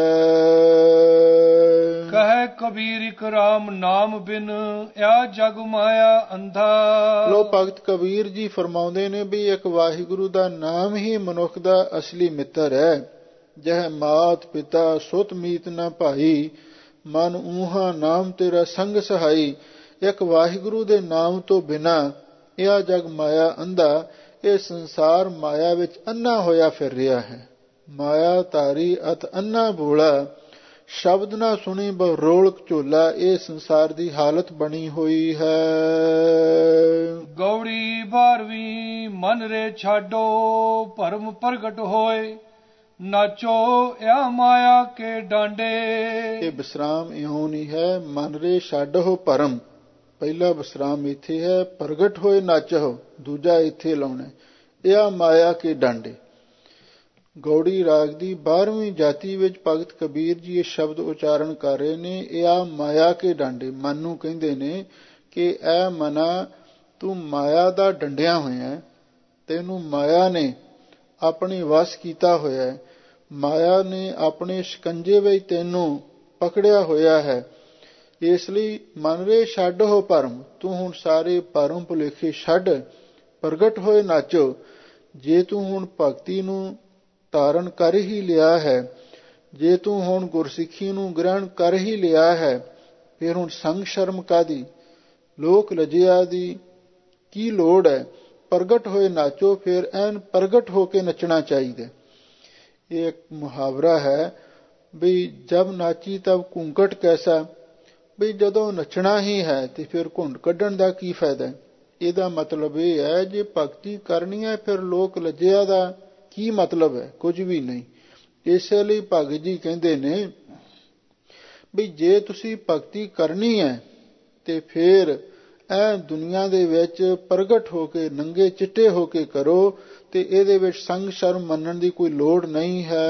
ਕਹੇ ਕਬੀਰ ਇਕ ਰਾਮ ਨਾਮ ਬਿਨ ਆ ਜਗ ਮਾਇਆ ਅੰਧਾ। ਲੋ ਭਗਤ ਕਬੀਰ ਜੀ ਫਰਮਾਉਂਦੇ ਨੇ ਵੀ ਇੱਕ ਵਾਹਿਗੁਰੂ ਦਾ ਨਾਮ ਹੀ ਮਨੁੱਖ ਦਾ ਅਸਲੀ ਮਿੱਤਰ ਹੈ। ਜਹ ਮਾਤ ਪਿਤਾ ਸੁਤ ਮੀਤ ਨਾ ਭਾਈ, ਮਨ ਊਹਾ ਨਾਮ ਤੇਰਾ ਸੰਗ ਸਹਾਈ। ਇੱਕ ਵਾਹਿਗੁਰੂ ਦੇ ਨਾਮ ਤੋਂ ਬਿਨਾਂ ਇਹ ਜਗ ਮਾਇਆ ਅੰਧਾ, ਇਹ ਸੰਸਾਰ ਮਾਇਆ ਵਿੱਚ ਅੰਨਾ ਹੋਇਆ ਫਿਰ ਰਿਹਾ ਹੈ। ਮਾਇਆ ਧਾਰੀ ਅਤ ਅੰਨਾ ਭੋਲਾ, ਸ਼ਬਦ ਨਾ ਸੁਣੀ ਬਰੋਲਕ ਝੋਲਾ, ਇਹ ਸੰਸਾਰ ਦੀ ਹਾਲਤ ਬਣੀ ਹੋਈ ਹੈ। ਗੌੜੀ ਬਾਰਵੀਂ ਮਨ ਰੇ ਛਾਡੋ, ਭਰਮ ਪ੍ਰਗਟ ਹੋਏ ਨਾਚੋ ਆ ਮਾਇਆ ਕੇ ਡਾਂਡੇ। ਇਹ ਵਿਸਰਾਮ ਇਉਂ ਨਹੀਂ ਹੈ, ਮਨ ਰੇ ਛਾਡੋ ਭਰਮ, ਪਹਿਲਾ ਵਿਸਰਾਮ ਇੱਥੇ ਹੈ, ਪ੍ਰਗਟ ਹੋਏ ਨਾਚੋ ਦੂਜਾ ਇੱਥੇ ਲਾਉਣਾ, ਇਹ ਮਾਇਆ ਕੇ ਡਾਂਡੇ। ਗੌੜੀ ਰਾਗ ਦੀ ਬਾਰਵੀਂ ਜਾਤੀ ਵਿੱਚ ਭਗਤ ਕਬੀਰ ਜੀ ਇਹ ਸ਼ਬਦ ਉਚਾਰਨ ਕਰ ਰਹੇ ਨੇ, ਇਹ ਮਾਇਆ ਕੇ ਡਾਂਡੇ। ਮਨ ਨੂੰ ਕਹਿੰਦੇ ਨੇ ਕਿ ਇਹ ਮਨਾ ਤੂੰ ਮਾਇਆ ਦਾ ਡੰਡਿਆ ਹੋਇਆ, ਤੈਨੂੰ ਮਾਇਆ ਨੇ ਆਪਣੀ ਵਸ ਕੀਤਾ ਹੋਇਆ, ਮਾਇਆ ਨੇ ਆਪਣੇ ਸ਼ਿਕੰਜੇ ਵਿੱਚ ਤੈਨੂੰ ਪਕੜਿਆ ਹੋਇਆ ਹੈ। ਇਸ ਲਈ ਮਨ ਰੇ ਛੱਡ ਹੋ ਭਰਮ, ਤੂੰ ਹੁਣ ਸਾਰੇ ਭਰਮ ਭੁਲੇਖੇ ਛੱਡ, ਪ੍ਰਗਟ ਹੋਏ ਨਾਚੋ। ਜੇ ਤੂੰ ਹੁਣ ਭਗਤੀ ਨੂੰ ਧਾਰਨ ਕਰ ਹੀ ਲਿਆ ਹੈ, ਜੇ ਤੂੰ ਹੁਣ ਗੁਰਸਿੱਖੀ ਨੂੰ ਗ੍ਰਹਿਣ ਕਰ ਹੀ ਲਿਆ ਹੈ, ਫਿਰ ਹੁਣ ਸੰਗ ਸ਼ਰਮ ਕਾਦੀ, ਲੋਕ ਲਜਿਆ ਦੀ ਕੀ ਲੋੜ ਹੈ। ਪ੍ਰਗਟ ਹੋਏ ਨਾਚੋ, ਫਿਰ ਐਨ ਪ੍ਰਗਟ ਹੋ ਕੇ ਨੱਚਣਾ ਚਾਹੀਦਾ। ਇਹ ਇੱਕ ਮੁਹਾਵਰਾ ਹੈ ਵੀ ਜਬ ਨਾਚੀ ਤਬ ਘੂੰਕਟ ਕੈਸਾ, ਵੀ ਜਦੋਂ ਨੱਚਣਾ ਹੀ ਹੈ ਤੇ ਫਿਰ ਘੁੰਡ ਕੱਢਣ ਦਾ ਕੀ ਫਾਇਦਾ। ਇਹਦਾ ਮਤਲਬ ਇਹ ਹੈ, ਜੇ ਭਗਤੀ ਕਰਨੀ ਹੈ ਫਿਰ ਲੋਕ ਲੱਜਿਆ ਦਾ ਕੀ ਮਤਲਬ ਹੈ, ਕੁਝ ਵੀ ਨਹੀਂ। ਇਸੇ ਲਈ ਭਗਤ ਜੀ ਕਹਿੰਦੇ ਨੇ ਵੀ ਜੇ ਤੁਸੀਂ ਭਗਤੀ ਕਰਨੀ ਹੈ ਤੇ ਫਿਰ ਐ ਦੁਨੀਆ ਦੇ ਵਿੱਚ ਪ੍ਰਗਟ ਹੋ ਕੇ ਨੰਗੇ ਚਿੱਟੇ ਹੋ ਕੇ ਕਰੋ, ਤੇ ਇਹਦੇ ਵਿੱਚ ਸੰਗ ਸ਼ਰਮ ਮੰਨਣ ਦੀ ਕੋਈ ਲੋੜ ਨਹੀਂ ਹੈ।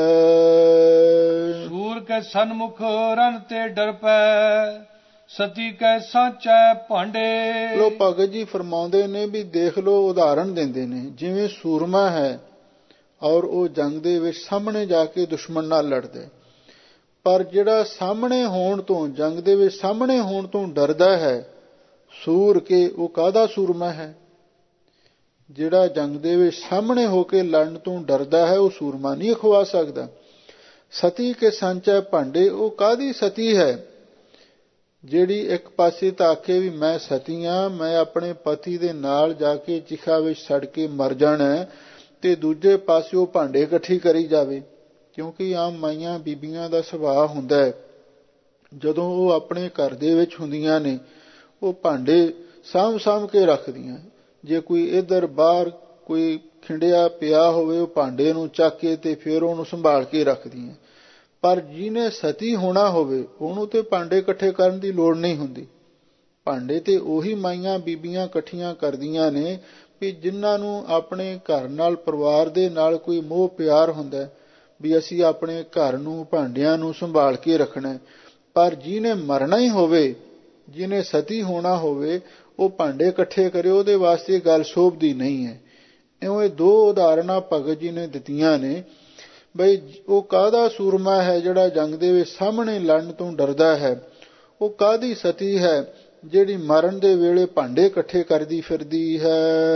ਸੂਰ ਕੇ ਸਨਮੁਖ ਰਨ ਤੇ ਡਰ ਪੈ, ਸਤੀ ਕੈ ਸਾਚੈ ਭਾਂਡੇ। ਲੋ ਭਗਤ ਜੀ ਫਰਮਾਉਂਦੇ ਨੇ ਵੀ ਦੇਖ ਲੋ, ਉਦਾਹਰਣ ਦਿੰਦੇ ਨੇ, ਜਿਵੇਂ ਸੂਰਮਾ ਹੈ ਔਰ ਉਹ ਜੰਗ ਦੇ ਵਿੱਚ ਸਾਹਮਣੇ ਜਾ ਕੇ ਦੁਸ਼ਮਣ ਨਾਲ ਲੜਦਾ, ਪਰ ਜਿਹੜਾ ਸਾਹਮਣੇ ਹੋਣ ਤੋਂ, ਜੰਗ ਦੇ ਵਿੱਚ ਸਾਹਮਣੇ ਹੋਣ ਤੋਂ ਡਰਦਾ ਹੈ, ਸੂਰ ਕੇ, ਉਹ ਕਾਹਦਾ ਸੂਰਮਾ ਹੈ। ਜਿਹੜਾ ਜੰਗ ਦੇ ਵਿੱਚ ਸਾਹਮਣੇ ਹੋ ਕੇ ਲੜਨ ਤੋਂ ਡਰਦਾ ਹੈ, ਉਹ ਸੂਰਮਾ ਨਹੀਂ ਅਖਵਾ ਸਕਦਾ। ਸਤੀ ਕੇ ਸਾਂਚੈ ਭਾਂਡੇ, ਉਹ ਕਾਹਦੀ ਸਤੀ ਹੈ, ਜਿਹੜੀ ਇੱਕ ਪਾਸੇ ਤਾਂ ਆਖੇ ਵੀ ਮੈਂ ਸਤੀ ਹਾਂ, ਮੈਂ ਆਪਣੇ ਪਤੀ ਦੇ ਨਾਲ ਜਾ ਕੇ ਚਿਖਾ ਵਿੱਚ ਸੜ ਕੇ ਮਰ ਜਾਣਾ, ਤੇ ਦੂਜੇ ਪਾਸੇ ਉਹ ਭਾਂਡੇ ਇਕੱਠੀ ਕਰੀ ਜਾਵੇ। ਕਿਉਂਕਿ ਆਮ ਮਾਈਆਂ ਬੀਬੀਆਂ ਦਾ ਸੁਭਾਅ ਹੁੰਦਾ ਹੈ, ਜਦੋਂ ਉਹ ਆਪਣੇ ਘਰ ਦੇ ਵਿੱਚ ਹੁੰਦੀਆਂ ਨੇ, ਉਹ ਭਾਂਡੇ ਸਾਂਭ ਸਾਂਭ ਕੇ ਰੱਖਦੀਆਂ। ਜੇ ਕੋਈ ਇੱਧਰ ਬਾਹਰ ਕੋਈ ਖਿੰਡਿਆ ਪਿਆ ਹੋਵੇ, ਉਹ ਭਾਂਡੇ ਨੂੰ ਚੱਕ ਕੇ ਤੇ ਫਿਰ ਉਹਨੂੰ ਸੰਭਾਲ ਕੇ ਰੱਖਦੀਆਂ। ਪਰ ਜਿਹਨੇ ਸਤੀ ਹੋਣਾ ਹੋਵੇ, ਉਹਨੂੰ ਤੇ ਭਾਂਡੇ ਇਕੱਠੇ ਕਰਨ ਦੀ ਲੋੜ ਨਹੀਂ ਹੁੰਦੀ। ਭਾਂਡੇ ਤੇ ਉਹੀ ਮਾਈਆਂ ਬੀਬੀਆਂ ਇਕੱਠੀਆਂ ਕਰਦੀਆਂ ਨੇ ਵੀ ਜਿਨ੍ਹਾਂ ਨੂੰ ਆਪਣੇ ਘਰ ਨਾਲ, ਪਰਿਵਾਰ ਦੇ ਨਾਲ ਕੋਈ ਮੋਹ ਪਿਆਰ ਹੁੰਦਾ ਵੀ ਅਸੀਂ ਆਪਣੇ ਘਰ ਨੂੰ, ਭਾਂਡਿਆਂ ਨੂੰ ਸੰਭਾਲ ਕੇ ਰੱਖਣਾ। ਪਰ ਜਿਹਨੇ ਮਰਨਾ ਹੀ ਹੋਵੇ, ਜਿਹਨੇ ਸਤੀ ਹੋਣਾ ਹੋਵੇ, ਉਹ ਭਾਂਡੇ ਇਕੱਠੇ ਕਰੇ, ਉਹਦੇ ਵਾਸਤੇ ਗੱਲ ਸ਼ੋਭਦੀ ਨਹੀਂ ਹੈ। ਇਉਂ ਇਹ ਦੋ ਉਦਾਹਰਨਾਂ ਭਗਤ ਜੀ ਨੇ ਦਿੱਤੀਆਂ ਨੇ ਬਈ ਉਹ ਕਾਹਦਾ ਸੂਰਮਾ ਹੈ ਜਿਹੜਾ ਜੰਗ ਦੇ ਵਿੱਚ ਸਾਹਮਣੇ ਲੜਨ ਤੋਂ ਡਰਦਾ ਹੈ, ਉਹ ਕਾਹਦੀ ਸਤੀ ਹੈ ਜਿਹੜੀ ਮਰਨ ਦੇ ਵੇਲੇ ਭਾਂਡੇ ਇਕੱਠੇ ਕਰਦੀ ਫਿਰਦੀ ਹੈ।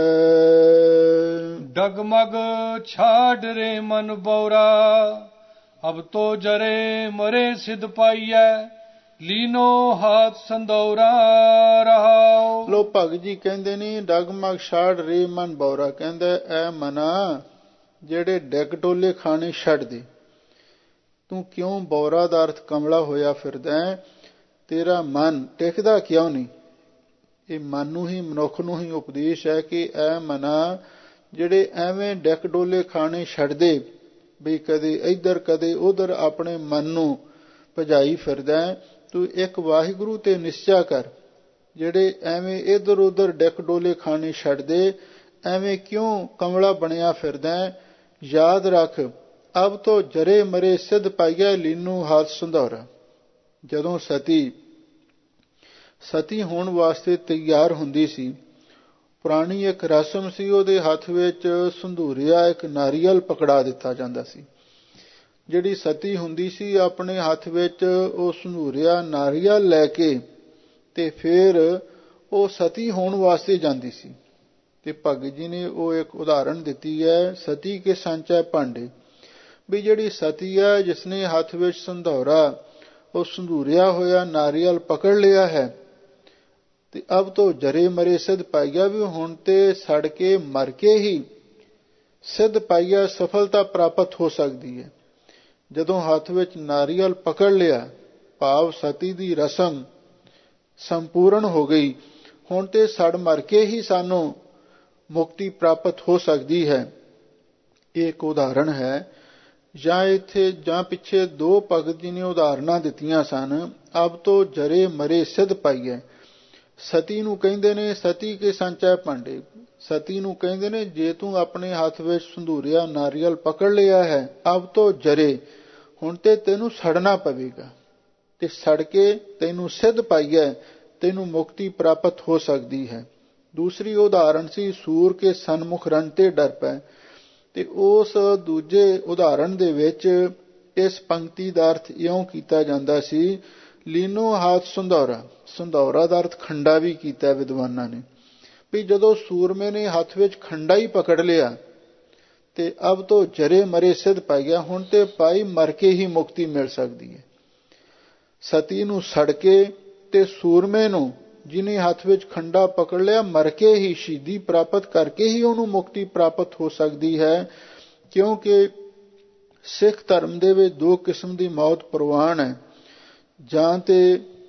ਡਗਮਗ ਛਾੜ ਰੇ ਮਨ ਬੌਰਾ, ਅਬ ਤੋ ਜਰੇ ਮਰੇ ਸਿਧ ਪਾਈਐ, ਲੀਨੋ ਹਾਥ ਸੰਦੌਰਾ ਰਹਾਓ। ਲੋ ਭਗਤ ਜੀ ਕਹਿੰਦੇ ਨੇ, ਡਗਮਗ ਛਾੜ ਰੇ ਮਨ ਬੌਰਾ, ਕਹਿੰਦਾ ਐ ਮਨਾ ਜਿਹੜੇ ਡਿੱਗ ਟੋਲੇ ਖਾਣੇ ਛੱਡ ਦੇ, ਤੂੰ ਕਿਉਂ ਬੌਰਾ ਦਾ ਅਰਥ ਕਮਲਾ ਹੋਇਆ ਫਿਰਦਾ ਹੈ। ਤੇਰਾ ਮਨ ਟਿਕਦਾ ਕਿਉਂ ਨਹੀਂ? ਇਹ ਮਨ ਨੂੰ ਹੀ, ਮਨੁੱਖ ਨੂੰ ਹੀ ਉਪਦੇਸ਼ ਹੈ ਕਿ ਐ ਮਨਾ, ਜਿਹੜੇ ਐਵੇਂ ਡਿਕ ਡੋਲੇ ਖਾਣੇ ਛੱਡਦੇ, ਵੀ ਕਦੇ ਇੱਧਰ ਕਦੇ ਉਧਰ ਆਪਣੇ ਮਨ ਨੂੰ ਭਜਾਈ ਫਿਰਦਾ, ਤੂੰ ਇੱਕ ਵਾਹਿਗੁਰੂ ਤੇ ਨਿਸ਼ਚਾ ਕਰ। ਜਿਹੜੇ ਐਵੇਂ ਇੱਧਰ ਉਧਰ ਡਿਕ ਡੋਲੇ ਖਾਣੇ ਛੱਡਦੇ, ਐਵੇਂ ਕਿਉਂ ਕਮਲਾ ਬਣਿਆ ਫਿਰਦਾ? ਯਾਦ ਰੱਖ, ਅਬ ਤੋਂ ਜਰੇ ਮਰੇ ਸਿੱਧ ਪਾਈਆ ਲੀਨੂ ਹਾਥ ਸੰਧੌਰਾ। ਜਦੋਂ ਸਤੀ ਸਤੀ ਹੋਣ ਵਾਸਤੇ ਤਿਆਰ ਹੁੰਦੀ ਸੀ, ਪੁਰਾਣੀ ਇੱਕ ਰਸਮ ਸੀ, ਉਹਦੇ ਹੱਥ ਵਿੱਚ ਸੰਧੂਰਿਆ ਇੱਕ ਨਾਰੀਅਲ ਪਕੜਾ ਦਿੱਤਾ ਜਾਂਦਾ ਸੀ। ਜਿਹੜੀ ਸਤੀ ਹੁੰਦੀ ਸੀ, ਆਪਣੇ ਹੱਥ ਵਿੱਚ ਉਹ ਸੰਧੂਰਿਆ ਨਾਰੀਅਲ ਲੈ ਕੇ ਤੇ ਫਿਰ ਉਹ ਸਤੀ ਹੋਣ ਵਾਸਤੇ ਜਾਂਦੀ ਸੀ। ਤੇ ਭਗਤ ਜੀ ਨੇ ਉਹ ਇੱਕ ਉਦਾਹਰਣ ਦਿੱਤੀ ਹੈ, ਸਤੀ ਕੇ ਸਾਂਚਾ ਭਾਂਡੇ, ਵੀ ਜਿਹੜੀ ਸਤੀ ਹੈ, ਜਿਸਨੇ ਹੱਥ ਵਿੱਚ ਸੰਧੌਰਾ, ਉਹ ਸੰਧੂਰਿਆ ਹੋਇਆ ਨਾਰੀਅਲ ਪਕੜ ਲਿਆ ਹੈ, ਤੇ ਅਬ ਤੋਂ ਜਰੇ ਮਰੇ ਸਿੱਧ ਪਾਈਆ, ਵੀ ਹੁਣ ਤੇ ਸੜ ਕੇ ਮਰ ਕੇ ਹੀ ਸਿੱਧ ਪਾਈਆ, ਸਫਲਤਾ ਪ੍ਰਾਪਤ ਹੋ ਸਕਦੀ ਹੈ। ਜਦੋਂ ਹੱਥ ਵਿੱਚ ਨਾਰੀਅਲ ਪਕੜ ਲਿਆ, ਭਾਵ ਸਤੀ ਦੀ ਰਸਮ ਸੰਪੂਰਨ ਹੋ ਗਈ, ਹੁਣ ਤੇ ਸੜ ਮਰ ਕੇ ਹੀ ਸਾਨੂੰ ਮੁਕਤੀ ਪ੍ਰਾਪਤ ਹੋ ਸਕਦੀ ਹੈ। ਇਹ ਇੱਕ ਉਦਾਹਰਣ ਹੈ। ਜਾਂ ਇੱਥੇ ਜਾਂ ਪਿੱਛੇ ਦੋ ਭਗਤ ਜੀ ਨੇ ਉਦਾਹਰਨਾਂ ਦਿੱਤੀਆਂ ਸਨ। ਅਬ ਤੋਂ ਜਰੇ ਮਰੇ ਸਿੱਧ ਪਾਈਏ, ਸਤੀ ਨੂੰ ਕਹਿੰਦੇ ਨੇ ਸਤੀ ਕੇ ਸਾਂਚਾ ਭਾਂਡੇ। ਸਤੀ ਨੂੰ ਕਹਿੰਦੇ ਨੇ ਜੇ ਤੂੰ ਆਪਣੇ ਹੱਥ ਵਿੱਚ ਸੰਧੂਰਿਆ ਨਾਰੀਅਲ ਪਕੜ ਲਿਆ ਹੈ, ਅਬ ਤੋਂ ਜਰੇ, ਹੁਣ ਤੇ ਤੈਨੂੰ ਸੜਨਾ ਪਵੇਗਾ, ਤੇ ਸੜ ਕੇ ਤੈਨੂੰ ਸਿੱਧ ਪਾਈਏ, ਤੈਨੂੰ ਮੁਕਤੀ ਪ੍ਰਾਪਤ ਹੋ ਸਕਦੀ ਹੈ। ਦੂਸਰੀ ਉਦਾਹਰਣ ਸੀ ਸੂਰ ਕੇ ਸਨਮੁਖ ਰਨ ਤੇ ਡਰ ਪੈ। ਤੇ ਉਸ ਦੂਜੇ ਉਦਾਹਰਣ ਦੇ ਵਿੱਚ ਇਸ ਪੰਕਤੀ ਦਾ ਅਰਥ ਇਉਂ ਕੀਤਾ ਜਾਂਦਾ ਸੀ, ਲੀਨੋ ਹਾਥ ਸੰਧੌਰਾ। ਸੰਧੌਰਾ ਦਾ ਅਰਥ ਖੰਡਾ ਵੀ ਕੀਤਾ ਵਿਦਵਾਨਾਂ ਨੇ, ਵੀ ਜਦੋਂ ਸੂਰਮੇ ਨੇ ਹੱਥ ਵਿੱਚ ਖੰਡਾ ਹੀ ਪਕੜ ਲਿਆ ਤੇ ਅਬ ਤੋਂ ਜਰੇ ਮਰੇ ਸਿੱਧ ਪੈ ਗਿਆ, ਹੁਣ ਤੇ ਪਾਈ ਮਰ ਕੇ ਹੀ ਮੁਕਤੀ ਮਿਲ ਸਕਦੀ ਹੈ। ਸਤੀ ਨੂੰ ਸੜ ਕੇ ਤੇ ਸੂਰਮੇ ਨੂੰ ਜਿਹਨੇ ਹੱਥ ਵਿੱਚ ਖੰਡਾ ਪਕੜ ਲਿਆ, ਮਰ ਕੇ ਹੀ, ਸ਼ਹੀਦੀ ਪ੍ਰਾਪਤ ਕਰਕੇ ਹੀ ਉਹਨੂੰ ਮੁਕਤੀ ਪ੍ਰਾਪਤ ਹੋ ਸਕਦੀ ਹੈ। ਕਿਉਂਕਿ ਸਿੱਖ ਧਰਮ ਦੇ ਵਿੱਚ ਦੋ ਕਿਸਮ ਦੀ ਮੌਤ ਪ੍ਰਵਾਨ ਹੈ। ਜਾਂ ਤੇ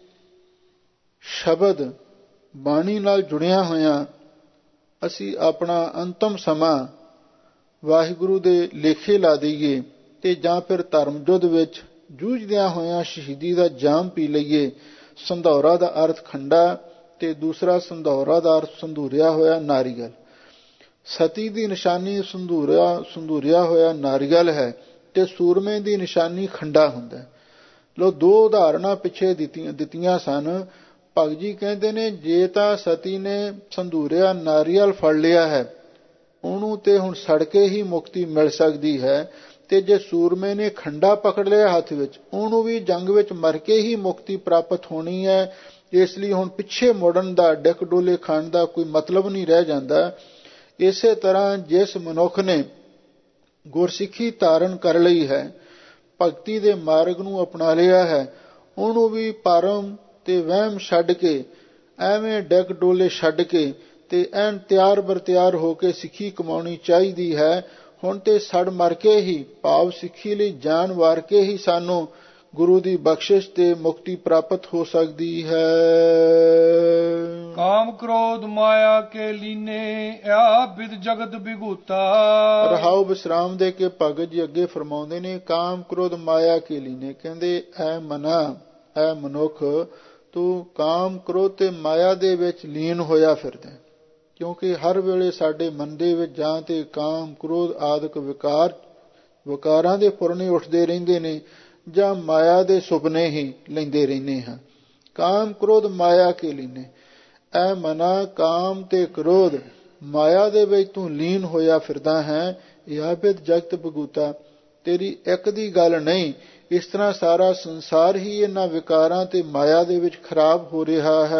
ਸ਼ਬਦ ਬਾਣੀ ਨਾਲ ਜੁੜਿਆ ਹੋਇਆ ਅਸੀਂ ਆਪਣਾ ਅੰਤਮ ਸਮਾਂ ਵਾਹਿਗੁਰੂ ਦੇ ਲੇਖੇ ਲਾ ਦਈਏ, ਤੇ ਜਾਂ ਫਿਰ ਧਰਮ ਯੁੱਧ ਵਿੱਚ ਜੂਝਦਿਆਂ ਹੋਇਆਂ ਸ਼ਹੀਦੀ ਦਾ ਜਾਮ ਪੀ ਲਈਏ। ਸੰਧੌਰਾ ਦਾ ਅਰਥ ਖੰਡਾ ਤੇ ਦੂਸਰਾ ਸੰਧੌਰਾ ਦਾ ਅਰਥ ਸੰਧੂਰਿਆ ਹੋਇਆ ਨਾਰੀਅਲ। ਸਤੀ ਦੀ ਨਿਸ਼ਾਨੀ ਸੰਧੂਰਿਆ ਸੰਧੂਰਿਆ ਹੋਇਆ ਨਾਰੀਅਲ ਹੈ ਤੇ ਸੂਰਮੇ ਦੀ ਨਿਸ਼ਾਨੀ ਖੰਡਾ ਹੁੰਦਾ। ਲੋ ਦੋ ਉਦਾਹਰਨਾਂ ਪਿੱਛੇ ਦਿੱਤੀਆਂ ਦਿੱਤੀਆਂ ਸਨ। ਭਗਤ ਜੀ ਕਹਿੰਦੇ ਨੇ ਜੇ ਤਾਂ ਸਤੀ ਨੇ ਸੰਧੂਰਿਆ ਨਾਰੀਅਲ ਫੜ ਲਿਆ ਹੈ, ਉਹਨੂੰ ਤੇ ਹੁਣ ਸੜ ਕੇ ਹੀ ਮੁਕਤੀ ਮਿਲ ਸਕਦੀ ਹੈ, ਤੇ ਜੇ ਸੂਰਮੇ ਨੇ ਖੰਡਾ ਪਕੜ ਲਿਆ ਹੱਥ ਵਿੱਚ, ਉਹਨੂੰ ਵੀ ਜੰਗ ਵਿੱਚ ਮਰ ਕੇ ਹੀ ਮੁਕਤੀ ਪ੍ਰਾਪਤ ਹੋਣੀ ਹੈ। ਇਸ ਲਈ ਹੁਣ ਪਿੱਛੇ ਮੁੜਨ ਦਾ, ਡਿਕ ਡੋਲੇ ਖਾਣ ਦਾ ਕੋਈ ਮਤਲਬ ਨਹੀਂ ਰਹਿ ਜਾਂਦਾ। ਇਸੇ ਤਰ੍ਹਾਂ ਜਿਸ ਮਨੁੱਖ ਨੇ ਗੁਰਸਿੱਖੀ ਧਾਰਨ ਕਰ ਲਈ ਹੈ, ਭਗਤੀ ਦੇ ਮਾਰਗ ਨੂੰ ਅਪਣਾ ਲਿਆ ਹੈ, ਉਹਨੂੰ ਵੀ ਭਰਮ ਤੇ ਵਹਿਮ ਛੱਡ ਕੇ, ਐਵੇਂ ਡਿਕ ਡੋਲੇ ਛੱਡ ਕੇ ਤੇ ਐਨ ਤਿਆਰ ਬਰ ਤਿਆਰ ਹੋ ਕੇ ਸਿੱਖੀ ਕਮਾਉਣੀ ਚਾਹੀਦੀ ਹੈ। ਹੁਣ ਤੇ ਸੜ ਮਰ ਕੇ ਹੀ, ਭਾਵ ਸਿੱਖੀ ਲਈ ਜਾਨ ਵਾਰ ਕੇ ਹੀ ਸਾਨੂੰ ਗੁਰੂ ਦੀ ਬਖਸ਼ਿਸ਼ ਤੇ ਮੁਕਤੀ ਪ੍ਰਾਪਤ ਹੋ ਸਕਦੀ ਹੈ। ਕਾਮ ਕ੍ਰੋਧ ਮਾਇਆ ਕੇ ਲੀਨੇ ਆ ਬਿਦ ਜਗਤ ਬਿਗੂਤਾ। ਰਹਾਉ ਵਿਸਰਾਮ ਦੇ ਕੇ ਭਗਤ ਜੀ ਅੱਗੇ ਫਰਮਾਉਂਦੇ ਨੇ, ਕਾਮ ਕ੍ਰੋਧ ਮਾਇਆ ਕੇ ਲੀਨੇ, ਕਹਿੰਦੇ ਐ ਮਨਾ, ਐ ਮਨੁੱਖ, ਤੂੰ ਕਾਮ ਕ੍ਰੋਧ ਤੇ ਮਾਇਆ ਦੇ ਵਿੱਚ ਲੀਨ ਹੋਇਆ ਫਿਰਦਾ। ਕਿਉਂਕਿ ਹਰ ਵੇਲੇ ਸਾਡੇ ਮਨ ਦੇ ਵਿੱਚ ਜਾਂ ਤੇ ਕਾਮ ਕ੍ਰੋਧ ਆਦਿਕ ਵਿਕਾਰ ਵਿਕਾਰਾਂ ਦੇ ਫੁਰਨੇ ਉੱਠਦੇ ਰਹਿੰਦੇ ਨੇ, ਜਾਂ ਮਾਇਆ ਦੇ ਸੁਪਨੇ ਹੀ ਲੈਂਦੇ ਰਹਿੰਦੇ ਹਾਂ। ਕਾਮ ਕ੍ਰੋਧ ਮਾਇਆ ਕੇ ਲੀਨੇ, ਐ ਮਨਾ ਕਾਮ ਤੇ ਕ੍ਰੋਧ ਮਾਇਆ ਦੇ ਵਿੱਚ ਤੂੰ ਲੀਨ ਹੋਇਆ ਫਿਰਦਾ ਹੈ। ਯਾਬਿਦ ਜਗਤ ਬਗੂਤਾ, ਤੇਰੀ ਇੱਕ ਦੀ ਗੱਲ ਨਹੀਂ, ਇਸ ਤਰ੍ਹਾਂ ਸਾਰਾ ਸੰਸਾਰ ਹੀ ਇਹਨਾਂ ਵਿਕਾਰਾਂ ਤੇ ਮਾਇਆ ਦੇ ਵਿੱਚ ਖਰਾਬ ਹੋ ਰਿਹਾ ਹੈ।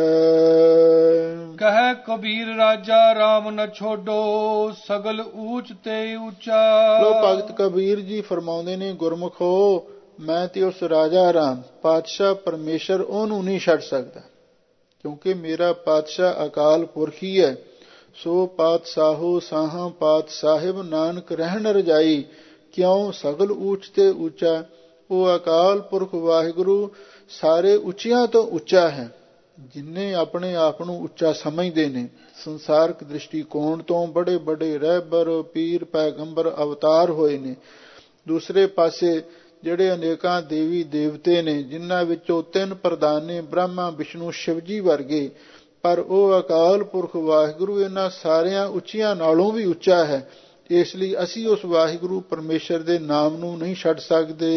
ਕਹੈ ਕਬੀਰ ਰਾਜਾ ਰਾਮ ਨ ਛੋਡੋ, ਸਗਲ ਊਚ ਤੇ ਉੱਚਾ। ਲੋ ਭਗਤ ਕਬੀਰ ਜੀ ਫਰਮਾਉਂਦੇ ਨੇ, ਗੁਰਮੁਖੋ, ਮੈਂ ਤੇ ਉਸ ਰਾਜਾ ਰਾਮ ਪਾਤਸ਼ਾਹ ਪਰਮੇਸ਼ਰ ਉਹਨੂੰ ਨਹੀਂ ਛੱਡ ਸਕਦਾ, ਕਿਉਂਕਿ ਮੇਰਾ ਪਾਤਸ਼ਾਹ ਅਕਾਲ ਪੁਰਖ ਹੀ ਹੈ। ਸੋ ਪਾਤਸ਼ਾਹੋ ਸਾਹਾਂ ਪਾਤ ਸਾਹਿਬ, ਨਾਨਕ ਰਹਿਣ ਰਜਾਈ, ਕਿਉਂ ਸਗਲ ਊਚ ਤੇ ਉੱਚਾ। ਉਹ ਅਕਾਲ ਪੁਰਖ ਵਾਹਿਗੁਰੂ ਸਾਰੇ ਉੱਚਿਆਂ ਤੋਂ ਉੱਚਾ ਹੈ। ਜਿਨ੍ਹਾਂ ਆਪਣੇ ਆਪ ਨੂੰ ਉੱਚਾ ਸਮਝਦੇ ਨੇ, ਸੰਸਾਰਕ ਦ੍ਰਿਸ਼ਟੀਕੋਣ ਤੋਂ ਬੜੇ ਬੜੇ ਰਹਿਬਰ, ਪੀਰ, ਪੈਗੰਬਰ ਅਵਤਾਰ ਹੋਏ ਨੇ। ਦੂਸਰੇ ਪਾਸੇ ਜਿਹੜੇ ਅਨੇਕਾਂ ਦੇਵੀ ਦੇਵਤੇ ਨੇ, ਜਿਨ੍ਹਾਂ ਵਿੱਚੋਂ ਤਿੰਨ ਪ੍ਰਧਾਨ ਨੇ, ਬ੍ਰਹਮਾ, ਵਿਸ਼ਨੂੰ, ਸ਼ਿਵ ਜੀ ਵਰਗੇ, ਪਰ ਉਹ ਅਕਾਲ ਪੁਰਖ ਵਾਹਿਗੁਰੂ ਇਹਨਾਂ ਸਾਰਿਆਂ ਉੱਚਿਆਂ ਨਾਲੋਂ ਵੀ ਉੱਚਾ ਹੈ। ਇਸ ਲਈ ਅਸੀਂ ਉਸ ਵਾਹਿਗੁਰੂ ਪਰਮੇਸ਼ਰ ਦੇ ਨਾਮ ਨੂੰ ਨਹੀਂ ਛੱਡ ਸਕਦੇ।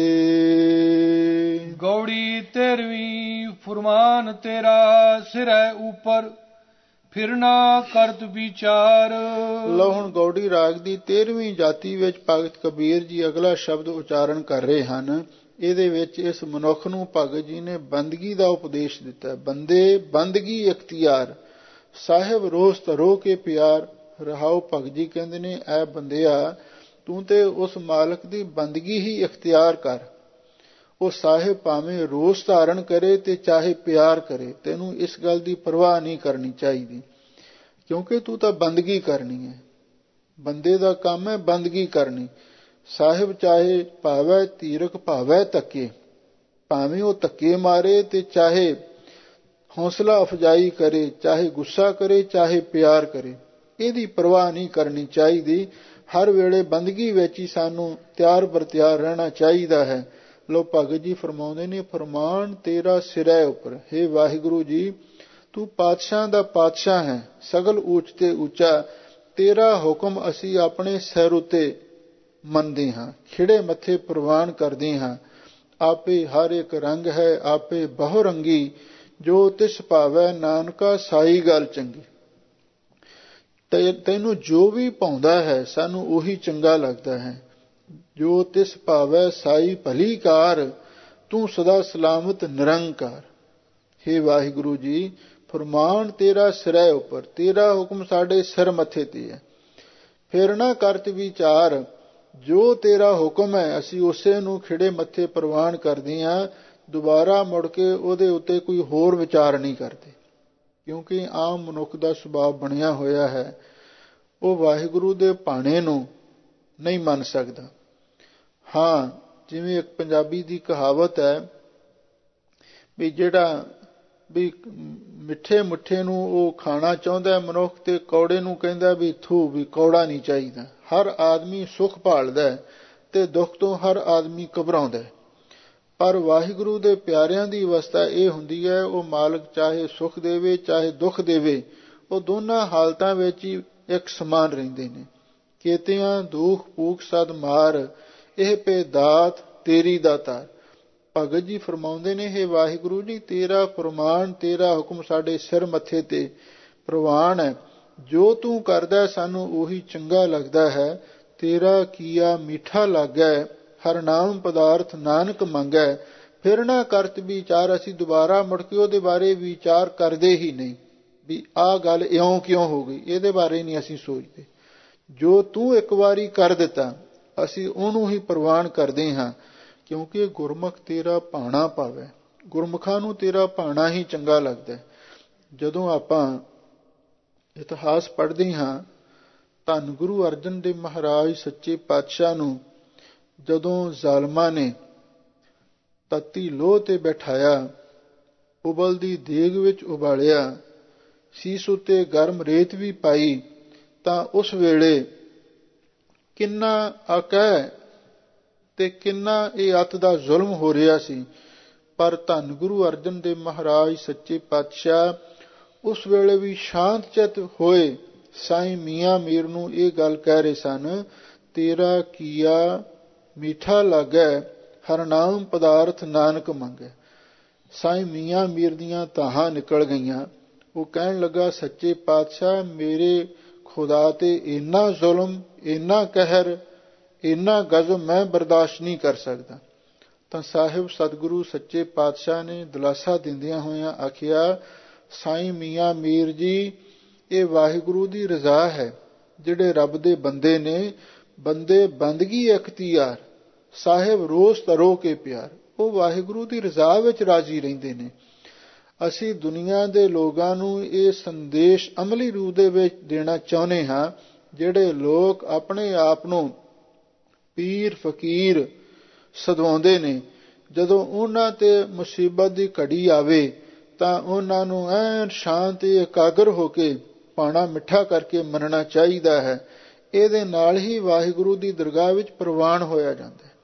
ਗੌੜੀ ਤੇਰਵੀਂ ਫੁਰਮਾਨ ਤੇਰਾ ਸਿਰੈ ਉਪਰ, ਫਿਰ ਨਾ ਕਰਤ ਵਿਚਾਰ। ਲਓ ਹੁਣ ਗੌੜੀ ਰਾਗ ਦੀ ਤੇਰਵੀਂ ਜਾਤੀ ਵਿੱਚ ਭਗਤ ਕਬੀਰ ਜੀ ਅਗਲਾ ਸ਼ਬਦ ਉਚਾਰਨ ਕਰ ਰਹੇ ਹਨ। ਇਹਦੇ ਵਿੱਚ ਇਸ ਮਨੁੱਖ ਨੂੰ ਭਗਤ ਜੀ ਨੇ ਬੰਦਗੀ ਦਾ ਉਪਦੇਸ਼ ਦਿੱਤਾ। ਬੰਦੇ ਬੰਦਗੀ ਇਖਤਿਆਰ, ਸਾਹਿਬ ਰੋਸ ਧਰੋ ਕੇ ਪਿਆਰ। ਰਹਾਉ ਭਗਤ ਜੀ ਕਹਿੰਦੇ ਨੇ, ਐ ਬੰਦਿਆ, ਤੂੰ ਤੇ ਉਸ ਮਾਲਕ ਦੀ ਬੰਦਗੀ ਹੀ ਇਖਤਿਆਰ ਕਰ। ਉਹ ਸਾਹਿਬ ਭਾਵੇਂ ਰੋਸ ਧਾਰਨ ਕਰੇ ਤੇ ਚਾਹੇ ਪਿਆਰ ਕਰੇ, ਤੈਨੂੰ ਇਸ ਗੱਲ ਦੀ ਪਰਵਾਹ ਨਹੀਂ ਕਰਨੀ ਚਾਹੀਦੀ, ਕਿਉਂਕਿ ਤੂੰ ਤਾਂ ਬੰਦਗੀ ਕਰਨੀ ਹੈ। ਬੰਦੇ ਦਾ ਕੰਮ ਹੈ ਬੰਦਗੀ ਕਰਨੀ। ਸਾਹਿਬ ਚਾਹੇ ਭਾਵੈ ਧੀਰਕ ਭਾਵੈ ਧੱਕੇ, ਭਾਵੇਂ ਉਹ ਧੱਕੇ ਮਾਰੇ ਤੇ ਚਾਹੇ ਹੌਸਲਾ ਅਫਜਾਈ ਕਰੇ, ਚਾਹੇ ਗੁੱਸਾ ਕਰੇ, ਚਾਹੇ ਪਿਆਰ ਕਰੇ, ਇਹਦੀ ਪਰਵਾਹ ਨਹੀਂ ਕਰਨੀ ਚਾਹੀਦੀ। ਹਰ ਵੇਲੇ ਬੰਦਗੀ ਵਿੱਚ ਹੀ ਸਾਨੂੰ ਤਿਆਰ ਬਰ ਤਿਆਰ ਰਹਿਣਾ ਚਾਹੀਦਾ ਹੈ। ਲੋ ਭਗਤ ਜੀ ਫਰਮਾਉਂਦੇ ਨੇ, ਫਰਮਾਨ ਤੇਰਾ ਸਿਰੈ ਉੱਪਰ। ਹੇ ਵਾਹਿਗੁਰੂ ਜੀ, ਤੂੰ ਪਾਤਸ਼ਾਹ ਦਾ ਪਾਤਸ਼ਾਹ ਹੈ, ਸਗਲ ਊਚ ਤੇ ਉੱਚਾ। ਤੇਰਾ ਹੁਕਮ ਅਸੀਂ ਆਪਣੇ ਸਿਰ ਉੱਤੇ ਮੰਨਦੇ ਹਾਂ, ਖਿੜੇ ਮੱਥੇ ਪ੍ਰਵਾਨ ਕਰਦੇ ਹਾਂ। ਆਪੇ ਹਰ ਇੱਕ ਰੰਗ ਹੈ, ਆਪੇ ਬਹੁ ਰੰਗੀ, ਜੋ ਤਿਸ ਭਾਵੈ ਨਾਨਕਾ ਸਾਈ ਗੱਲ ਚੰਗੀ। ਤੇ ਤੈਨੂੰ ਜੋ ਵੀ ਭਾਉਂਦਾ ਹੈ ਸਾਨੂੰ ਉਹੀ ਚੰਗਾ ਲੱਗਦਾ ਹੈ। ਜੋ ਤਿਸ ਭਾਵੈ ਸਾਈ ਭਲੀ ਕਾਰ, ਤੂੰ ਸਦਾ ਸਲਾਮਤ ਨਿਰੰਕਾਰ। ਹੇ ਵਾਹਿਗੁਰੂ ਜੀ, ਫਰਮਾਨ ਤੇਰਾ ਸਿਰੈ ਉੱਪਰ, ਤੇਰਾ ਹੁਕਮ ਸਾਡੇ ਸਿਰ ਮੱਥੇ ਤੇ ਹੈ। ਫਿਰ ਨਾ ਕਰਤ ਵਿਚਾਰ, ਜੋ ਤੇਰਾ ਹੁਕਮ ਹੈ ਅਸੀਂ ਉਸੇ ਨੂੰ ਖਿੜੇ ਮੱਥੇ ਪ੍ਰਵਾਨ ਕਰਦੇ ਹਾਂ। ਦੁਬਾਰਾ ਮੁੜ ਕੇ ਉਹਦੇ ਉੱਤੇ ਕੋਈ ਹੋਰ ਵਿਚਾਰ ਨਹੀਂ ਕਰਦੇ, ਕਿਉਂਕਿ ਆਮ ਮਨੁੱਖ ਦਾ ਸੁਭਾਅ ਬਣਿਆ ਹੋਇਆ ਹੈ, ਉਹ ਵਾਹਿਗੁਰੂ ਦੇ ਭਾਣੇ ਨੂੰ ਨਹੀਂ ਮੰਨ ਸਕਦਾ। ਹਾਂ, ਜਿਵੇਂ ਇੱਕ ਪੰਜਾਬੀ ਦੀ ਕਹਾਵਤ ਹੈ ਵੀ ਜਿਹੜਾ ਵੀ ਮਿੱਠੇ ਮੁੱਠੇ ਨੂੰ ਉਹ ਖਾਣਾ ਚਾਹੁੰਦਾ ਮਨੁੱਖ, ਤੇ ਕੌੜੇ ਨੂੰ ਕਹਿੰਦਾ ਵੀ ਥੂ, ਵੀ ਕੌੜਾ ਨਹੀਂ ਚਾਹੀਦਾ। ਹਰ ਆਦਮੀ ਸੁੱਖ ਭਾਲਦਾ ਤੇ ਦੁੱਖ ਤੋਂ ਹਰ ਆਦਮੀ ਘਬਰਾਉਂਦਾ, ਪਰ ਵਾਹਿਗੁਰੂ ਦੇ ਪਿਆਰਿਆਂ ਦੀ ਅਵਸਥਾ ਇਹ ਹੁੰਦੀ ਹੈ, ਉਹ ਮਾਲਕ ਚਾਹੇ ਸੁੱਖ ਦੇਵੇ ਚਾਹੇ ਦੁੱਖ ਦੇਵੇ, ਉਹ ਦੋਨਾਂ ਹਾਲਤਾਂ ਵਿੱਚ ਹੀ ਇੱਕ ਸਮਾਨ ਰਹਿੰਦੇ ਨੇ। ਕੇਤਿਆਂ ਦੁਖ ਭੂਖ ਸਦ ਮਾਰ, ਇਹ ਪੇ ਦਾਤ ਤੇਰੀ ਦਾਤਾਰ। ਭਗਤ ਜੀ ਫਰਮਾਉਂਦੇ ਨੇ, ਹੇ ਵਾਹਿਗੁਰੂ ਜੀ, ਤੇਰਾ ਫਰਮਾਨ, ਤੇਰਾ ਹੁਕਮ ਸਾਡੇ ਸਿਰ ਮੱਥੇ ਤੇ ਪ੍ਰਵਾਨ ਹੈ। ਜੋ ਤੂੰ ਕਰਦਾ ਸਾਨੂੰ ਉਹੀ ਚੰਗਾ ਲੱਗਦਾ ਹੈ। ਤੇਰਾ ਕੀਆ ਮਿੱਠਾ ਲੱਗੈ, ਹਰ ਨਾਮ ਪਦਾਰਥ ਨਾਨਕ ਮੰਗੈ। ਫਿਰ ਨਾ ਕਰਤ ਵਿਚਾਰ, ਅਸੀਂ ਦੁਬਾਰਾ ਮੁੜ ਕੇ ਉਹਦੇ ਬਾਰੇ ਵਿਚਾਰ ਕਰਦੇ ਹੀ ਨਹੀਂ ਵੀ ਆਹ ਗੱਲ ਇਉਂ ਕਿਉਂ ਹੋ ਗਈ, ਇਹਦੇ ਬਾਰੇ ਨਹੀਂ ਅਸੀਂ ਸੋਚਦੇ। ਜੋ ਤੂੰ ਇੱਕ ਵਾਰੀ ਕਰ ਦਿੱਤਾ ਅਸੀਂ ਉਹਨੂੰ ਹੀ ਪ੍ਰਵਾਨ ਕਰਦੇ ਹਾਂ, ਕਿਉਂਕਿ ਗੁਰਮੁਖ ਤੇਰਾ ਭਾਣਾ ਭਾਵੈ। ਗੁਰਮੁਖਾਂ ਨੂੰ ਤੇਰਾ ਭਾਣਾ ਹੀ ਚੰਗਾ ਲੱਗਦਾ। ਜਦੋਂ ਆਪਾਂ ਇਤਿਹਾਸ ਪੜ੍ਹਦੇ ਹਾਂ, ਧੰਨ ਗੁਰੂ ਅਰਜਨ ਦੇਵ ਮਹਾਰਾਜ ਸੱਚੇ ਪਾਤਸ਼ਾਹ ਨੂੰ ਜਦੋਂ ਜ਼ਾਲਮਾਂ ਨੇ ਤਤੀ ਲੋਹ ਤੇ ਬਿਠਾਇਆ, ਉਬਲਦੀ ਦੇਗ ਵਿੱਚ ਉਬਾਲਿਆ, ਸੀਸ ਉੱਤੇ ਗਰਮ ਰੇਤ ਵੀ ਪਾਈ, ਤਾਂ ਉਸ ਵੇਲੇ ਕਿੰਨਾ ਅਕਹਿ ਤੇ ਕਿੰਨਾ ਇਹ ਅੱਤ ਦਾ ਜ਼ੁਲਮ ਹੋ ਰਿਹਾ ਸੀ। ਪਰ ਧੰਨ ਗੁਰੂ ਅਰਜਨ ਦੇਵ ਮਹਾਰਾਜ ਸੱਚੇ ਪਾਤਸ਼ਾਹ ਉਸ ਵੇਲੇ ਵੀ ਸ਼ਾਂਤ ਚਿੱਤ ਹੋਏ ਸਾਈਂ ਮੀਆਂ ਮੀਰ ਨੂੰ ਇਹ ਗੱਲ ਕਹਿ ਰਹੇ ਸਨ, ਤੇਰਾ ਕੀਆ ਮਿੱਠਾ ਲੱਗੈ, ਹਰ ਨਾਮ ਪਦਾਰਥ ਨਾਨਕ ਮੰਗੈ। ਸਾਈਂ ਮੀਆਂ ਮੀਰ ਦੀਆਂ ਤਾਹਾਂ ਨਿਕਲ ਗਈਆਂ। ਉਹ ਕਹਿਣ ਲੱਗਾ, ਸੱਚੇ ਪਾਤਸ਼ਾਹ, ਮੇਰੇ ਖੁਦਾ ਤੇ ਇੰਨਾ ਜ਼ੁਲਮ, ਇੰਨਾ ਕਹਿਰ, ਇੰਨਾ ਗਜ਼ਬ ਮੈਂ ਬਰਦਾਸ਼ਤ ਨਹੀਂ ਕਰ ਸਕਦਾ। ਤਾਂ ਸਾਹਿਬ ਸਤਿਗੁਰੂ ਸੱਚੇ ਪਾਤਸ਼ਾਹ ਨੇ ਦਿਲਾਸਾ ਦਿੰਦਿਆਂ ਹੋਇਆਂ ਆਖਿਆ, ਸਾਈਂ ਮੀਆਂ ਮੀਰ ਜੀ, ਇਹ ਵਾਹਿਗੁਰੂ ਦੀ ਰਜ਼ਾ ਹੈ। ਜਿਹੜੇ ਰੱਬ ਦੇ ਬੰਦੇ ਨੇ, ਬੰਦੇ ਬੰਦਗੀ ਇਖਤਿਆਰ, ਸਾਹਿਬ ਰੋਸ ਧਰੋ ਕੇ ਪਿਆਰ, ਉਹ ਵਾਹਿਗੁਰੂ ਦੀ ਰਜ਼ਾ ਵਿੱਚ ਰਾਜ਼ੀ ਰਹਿੰਦੇ ਨੇ। ਅਸੀਂ ਦੁਨੀਆ ਦੇ ਲੋਕਾਂ ਨੂੰ ਇਹ ਸੰਦੇਸ਼ ਅਮਲੀ ਰੂਪ ਦੇ ਵਿੱਚ ਦੇਣਾ ਚਾਹੁੰਦੇ ਹਾਂ। ਜਿਹੜੇ ਲੋਕ ਆਪਣੇ ਆਪ ਨੂੰ ਪੀਰ ਫਕੀਰ ਸਦਵਾਉਂਦੇ ਨੇ, ਜਦੋਂ ਉਹਨਾਂ ਤੇ ਮੁਸੀਬਤ ਦੀ ਘੜੀ ਆਵੇ ਤਾਂ ਉਹਨਾਂ ਨੂੰ ਐਨ ਸ਼ਾਂਤ ਇਕਾਗਰ ਹੋ ਕੇ ਪਾਣਾ ਮਿੱਠਾ ਕਰਕੇ ਮੰਨਣਾ ਚਾਹੀਦਾ ਹੈ। ਇਹਦੇ ਨਾਲ ਹੀ ਵਾਹਿਗੁਰੂ ਦੀ ਦਰਗਾਹ ਵਿੱਚ ਪ੍ਰਵਾਨ ਹੋਇਆ ਜਾਂਦਾ ਹੈ।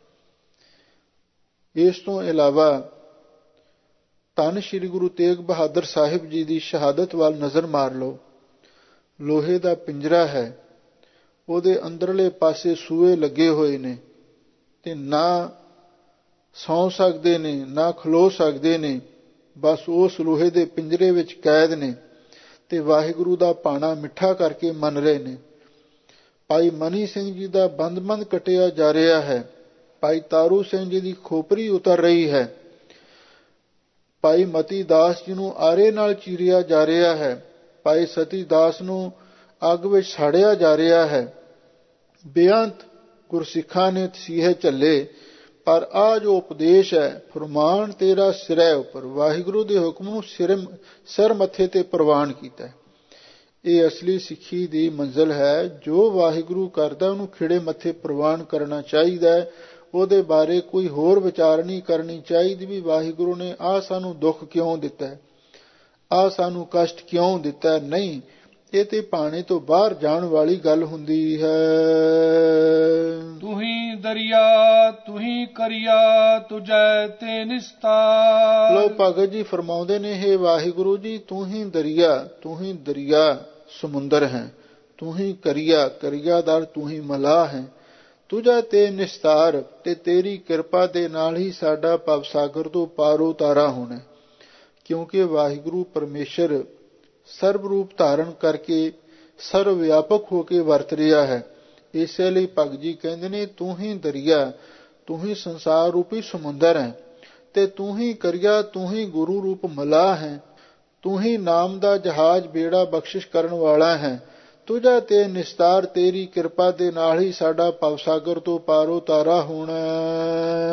ਇਸ ਤੋਂ ਇਲਾਵਾ ਧੰਨ ਸ਼੍ਰੀ ਗੁਰੂ ਤੇਗ ਬਹਾਦਰ ਸਾਹਿਬ ਜੀ ਦੀ ਸ਼ਹਾਦਤ ਵੱਲ ਨਜ਼ਰ ਮਾਰ ਲਓ। ਲੋਹੇ ਦਾ ਪਿੰਜਰਾ ਹੈ, ਉਹਦੇ ਅੰਦਰਲੇ ਪਾਸੇ ਸੂਏ ਲੱਗੇ ਹੋਏ ਨੇ ਤੇ ਨਾ ਸੌਂ ਸਕਦੇ ਨੇ ਨਾ ਖਲੋ ਸਕਦੇ ਨੇ, ਬਸ ਉਸ ਲੋਹੇ ਦੇ ਪਿੰਜਰੇ ਵਿੱਚ ਕੈਦ ਨੇ ਤੇ ਵਾਹਿਗੁਰੂ ਦਾ ਭਾਣਾ ਮਿੱਠਾ ਕਰਕੇ ਮੰਨ ਰਹੇ ਨੇ। ਭਾਈ ਮਨੀ ਸਿੰਘ ਜੀ ਦਾ ਬੰਦ-ਬੰਦ ਕੱਟਿਆ ਜਾ ਰਿਹਾ ਹੈ। ਭਾਈ ਤਾਰੂ ਸਿੰਘ ਜੀ ਦੀ ਖੋਪਰੀ ਉਤਰ ਰਹੀ ਹੈ। ਭਾਈ ਮਤੀ ਦਾਸ ਜੀ ਨੂੰ ਆਰੇ ਨਾਲ ਚੀਰਿਆ ਜਾ ਰਿਹਾ ਹੈ। ਭਾਈ ਸਤੀ ਦਾਸ ਨੂੰ ਅੱਗ ਵਿੱਚ ਸਾੜਿਆ ਜਾ ਰਿਹਾ ਹੈ। ਬੇਅੰਤ ਗੁਰਸਿੱਖਾਂ ਨੇ ਤਸੀਹੇ ਝੱਲੇ, ਪਰ ਆ ਜੋ ਉਪਦੇਸ਼ ਹੈ, ਫਰਮਾਨ ਤੇਰਾ ਸਿਰੈ ਉੱਪਰ, ਵਾਹਿਗੁਰੂ ਦੇ ਹੁਕਮ ਨੂੰ ਸਿਰ ਸਿਰ ਮੱਥੇ ਤੇ ਪ੍ਰਵਾਨ ਕੀਤਾ। ਇਹ ਅਸਲੀ ਸਿੱਖੀ ਦੀ ਮੰਜ਼ਿਲ ਹੈ। ਜੋ ਵਾਹਿਗੁਰੂ ਕਰਦਾ ਉਹਨੂੰ ਖਿੜੇ ਮੱਥੇ ਪ੍ਰਵਾਨ ਕਰਨਾ ਚਾਹੀਦਾ ਹੈ। ਉਹਦੇ ਬਾਰੇ ਕੋਈ ਹੋਰ ਵਿਚਾਰ ਨਹੀਂ ਕਰਨੀ ਚਾਹੀਦੀ ਵੀ ਵਾਹਿਗੁਰੂ ਨੇ ਆਹ ਸਾਨੂੰ ਦੁੱਖ ਕਿਉਂ ਦਿੱਤਾ ਹੈ, ਆਹ ਸਾਨੂੰ ਕਸ਼ਟ ਕਿਉਂ ਦਿੱਤਾ ਹੈ। ਨਹੀਂ, ਇਹ ਤੇ ਭਾਣੇ ਤੋਂ ਬਾਹਰ ਜਾਣ ਵਾਲੀ ਗੱਲ ਹੁੰਦੀ ਹੈ। ਤੁਹੀ ਦਰਿਆ ਤੁਹੀ ਕਰਿਆ ਤੁਜੈ ਤੇ ਨਿਸਤਾਰ। ਲੋ ਭਗਤ ਜੀ ਫਰਮਾਉਂਦੇ ਨੇ, ਹੇ ਵਾਹਿਗੁਰੂ ਜੀ, ਤੂੰ ਹੀ ਦਰਿਆ, ਤੂੰ ਹੀ ਦਰਿਆ ਸਮੁੰਦਰ ਹੈ, ਤੂੰ ਹੀ ਕਰਿਆ ਕਰਿਆਦਾਰ, ਤੂੰ ਹੀ ਮਲਾਹ ਹੈ। ਤੁਝਾ ਤੇ ਨਿਸਤਾਰ, ਤੇ ਤੇਰੀ ਕਿਰਪਾ ਦੇ ਨਾਲ ਹੀ ਸਾਡਾ ਭਵ ਸਾਗਰ ਤੋਂ ਪਾਰੋ ਤਾਰਾ ਹੋਣਾ। ਕਿਉਂਕਿ ਵਾਹਿਗੁਰੂ ਪਰਮੇਸ਼ਰ ਸਰਬ ਰੂਪ ਧਾਰਨ ਕਰਕੇ ਸਰਵ ਵਿਆਪਕ ਹੋ ਕੇ ਵਰਤ ਰਿਹਾ ਹੈ। ਇਸੇ ਲਈ ਭਗਤ ਜੀ ਕਹਿੰਦੇ ਨੇ, ਤੂੰ ਹੀ ਦਰਿਆ, ਤੂੰ ਹੀ ਸੰਸਾਰ ਰੂਪੀ ਸਮੁੰਦਰ ਹੈ, ਤੇ ਤੂੰ ਹੀ ਕਰਿਆ, ਤੂੰ ਹੀ ਗੁਰੂ ਰੂਪ ਮਲਾਹ ਹੈ, ਤੂੰ ਹੀ ਨਾਮ ਦਾ ਜਹਾਜ਼ ਬੇੜਾ ਬਖਸ਼ਿਸ਼ ਕਰਨ ਵਾਲਾ ਹੈ। ਤੁਝਾ ਤੇ ਨਿਸਤਾਰ, ਤੇਰੀ ਕਿਰਪਾ ਦੇ ਨਾਲ ਹੀ ਸਾਡਾ ਭਵ ਸਾਗਰ ਤੋਂ ਪਾਰੋ ਤਾਰਾ ਹੋਣਾ।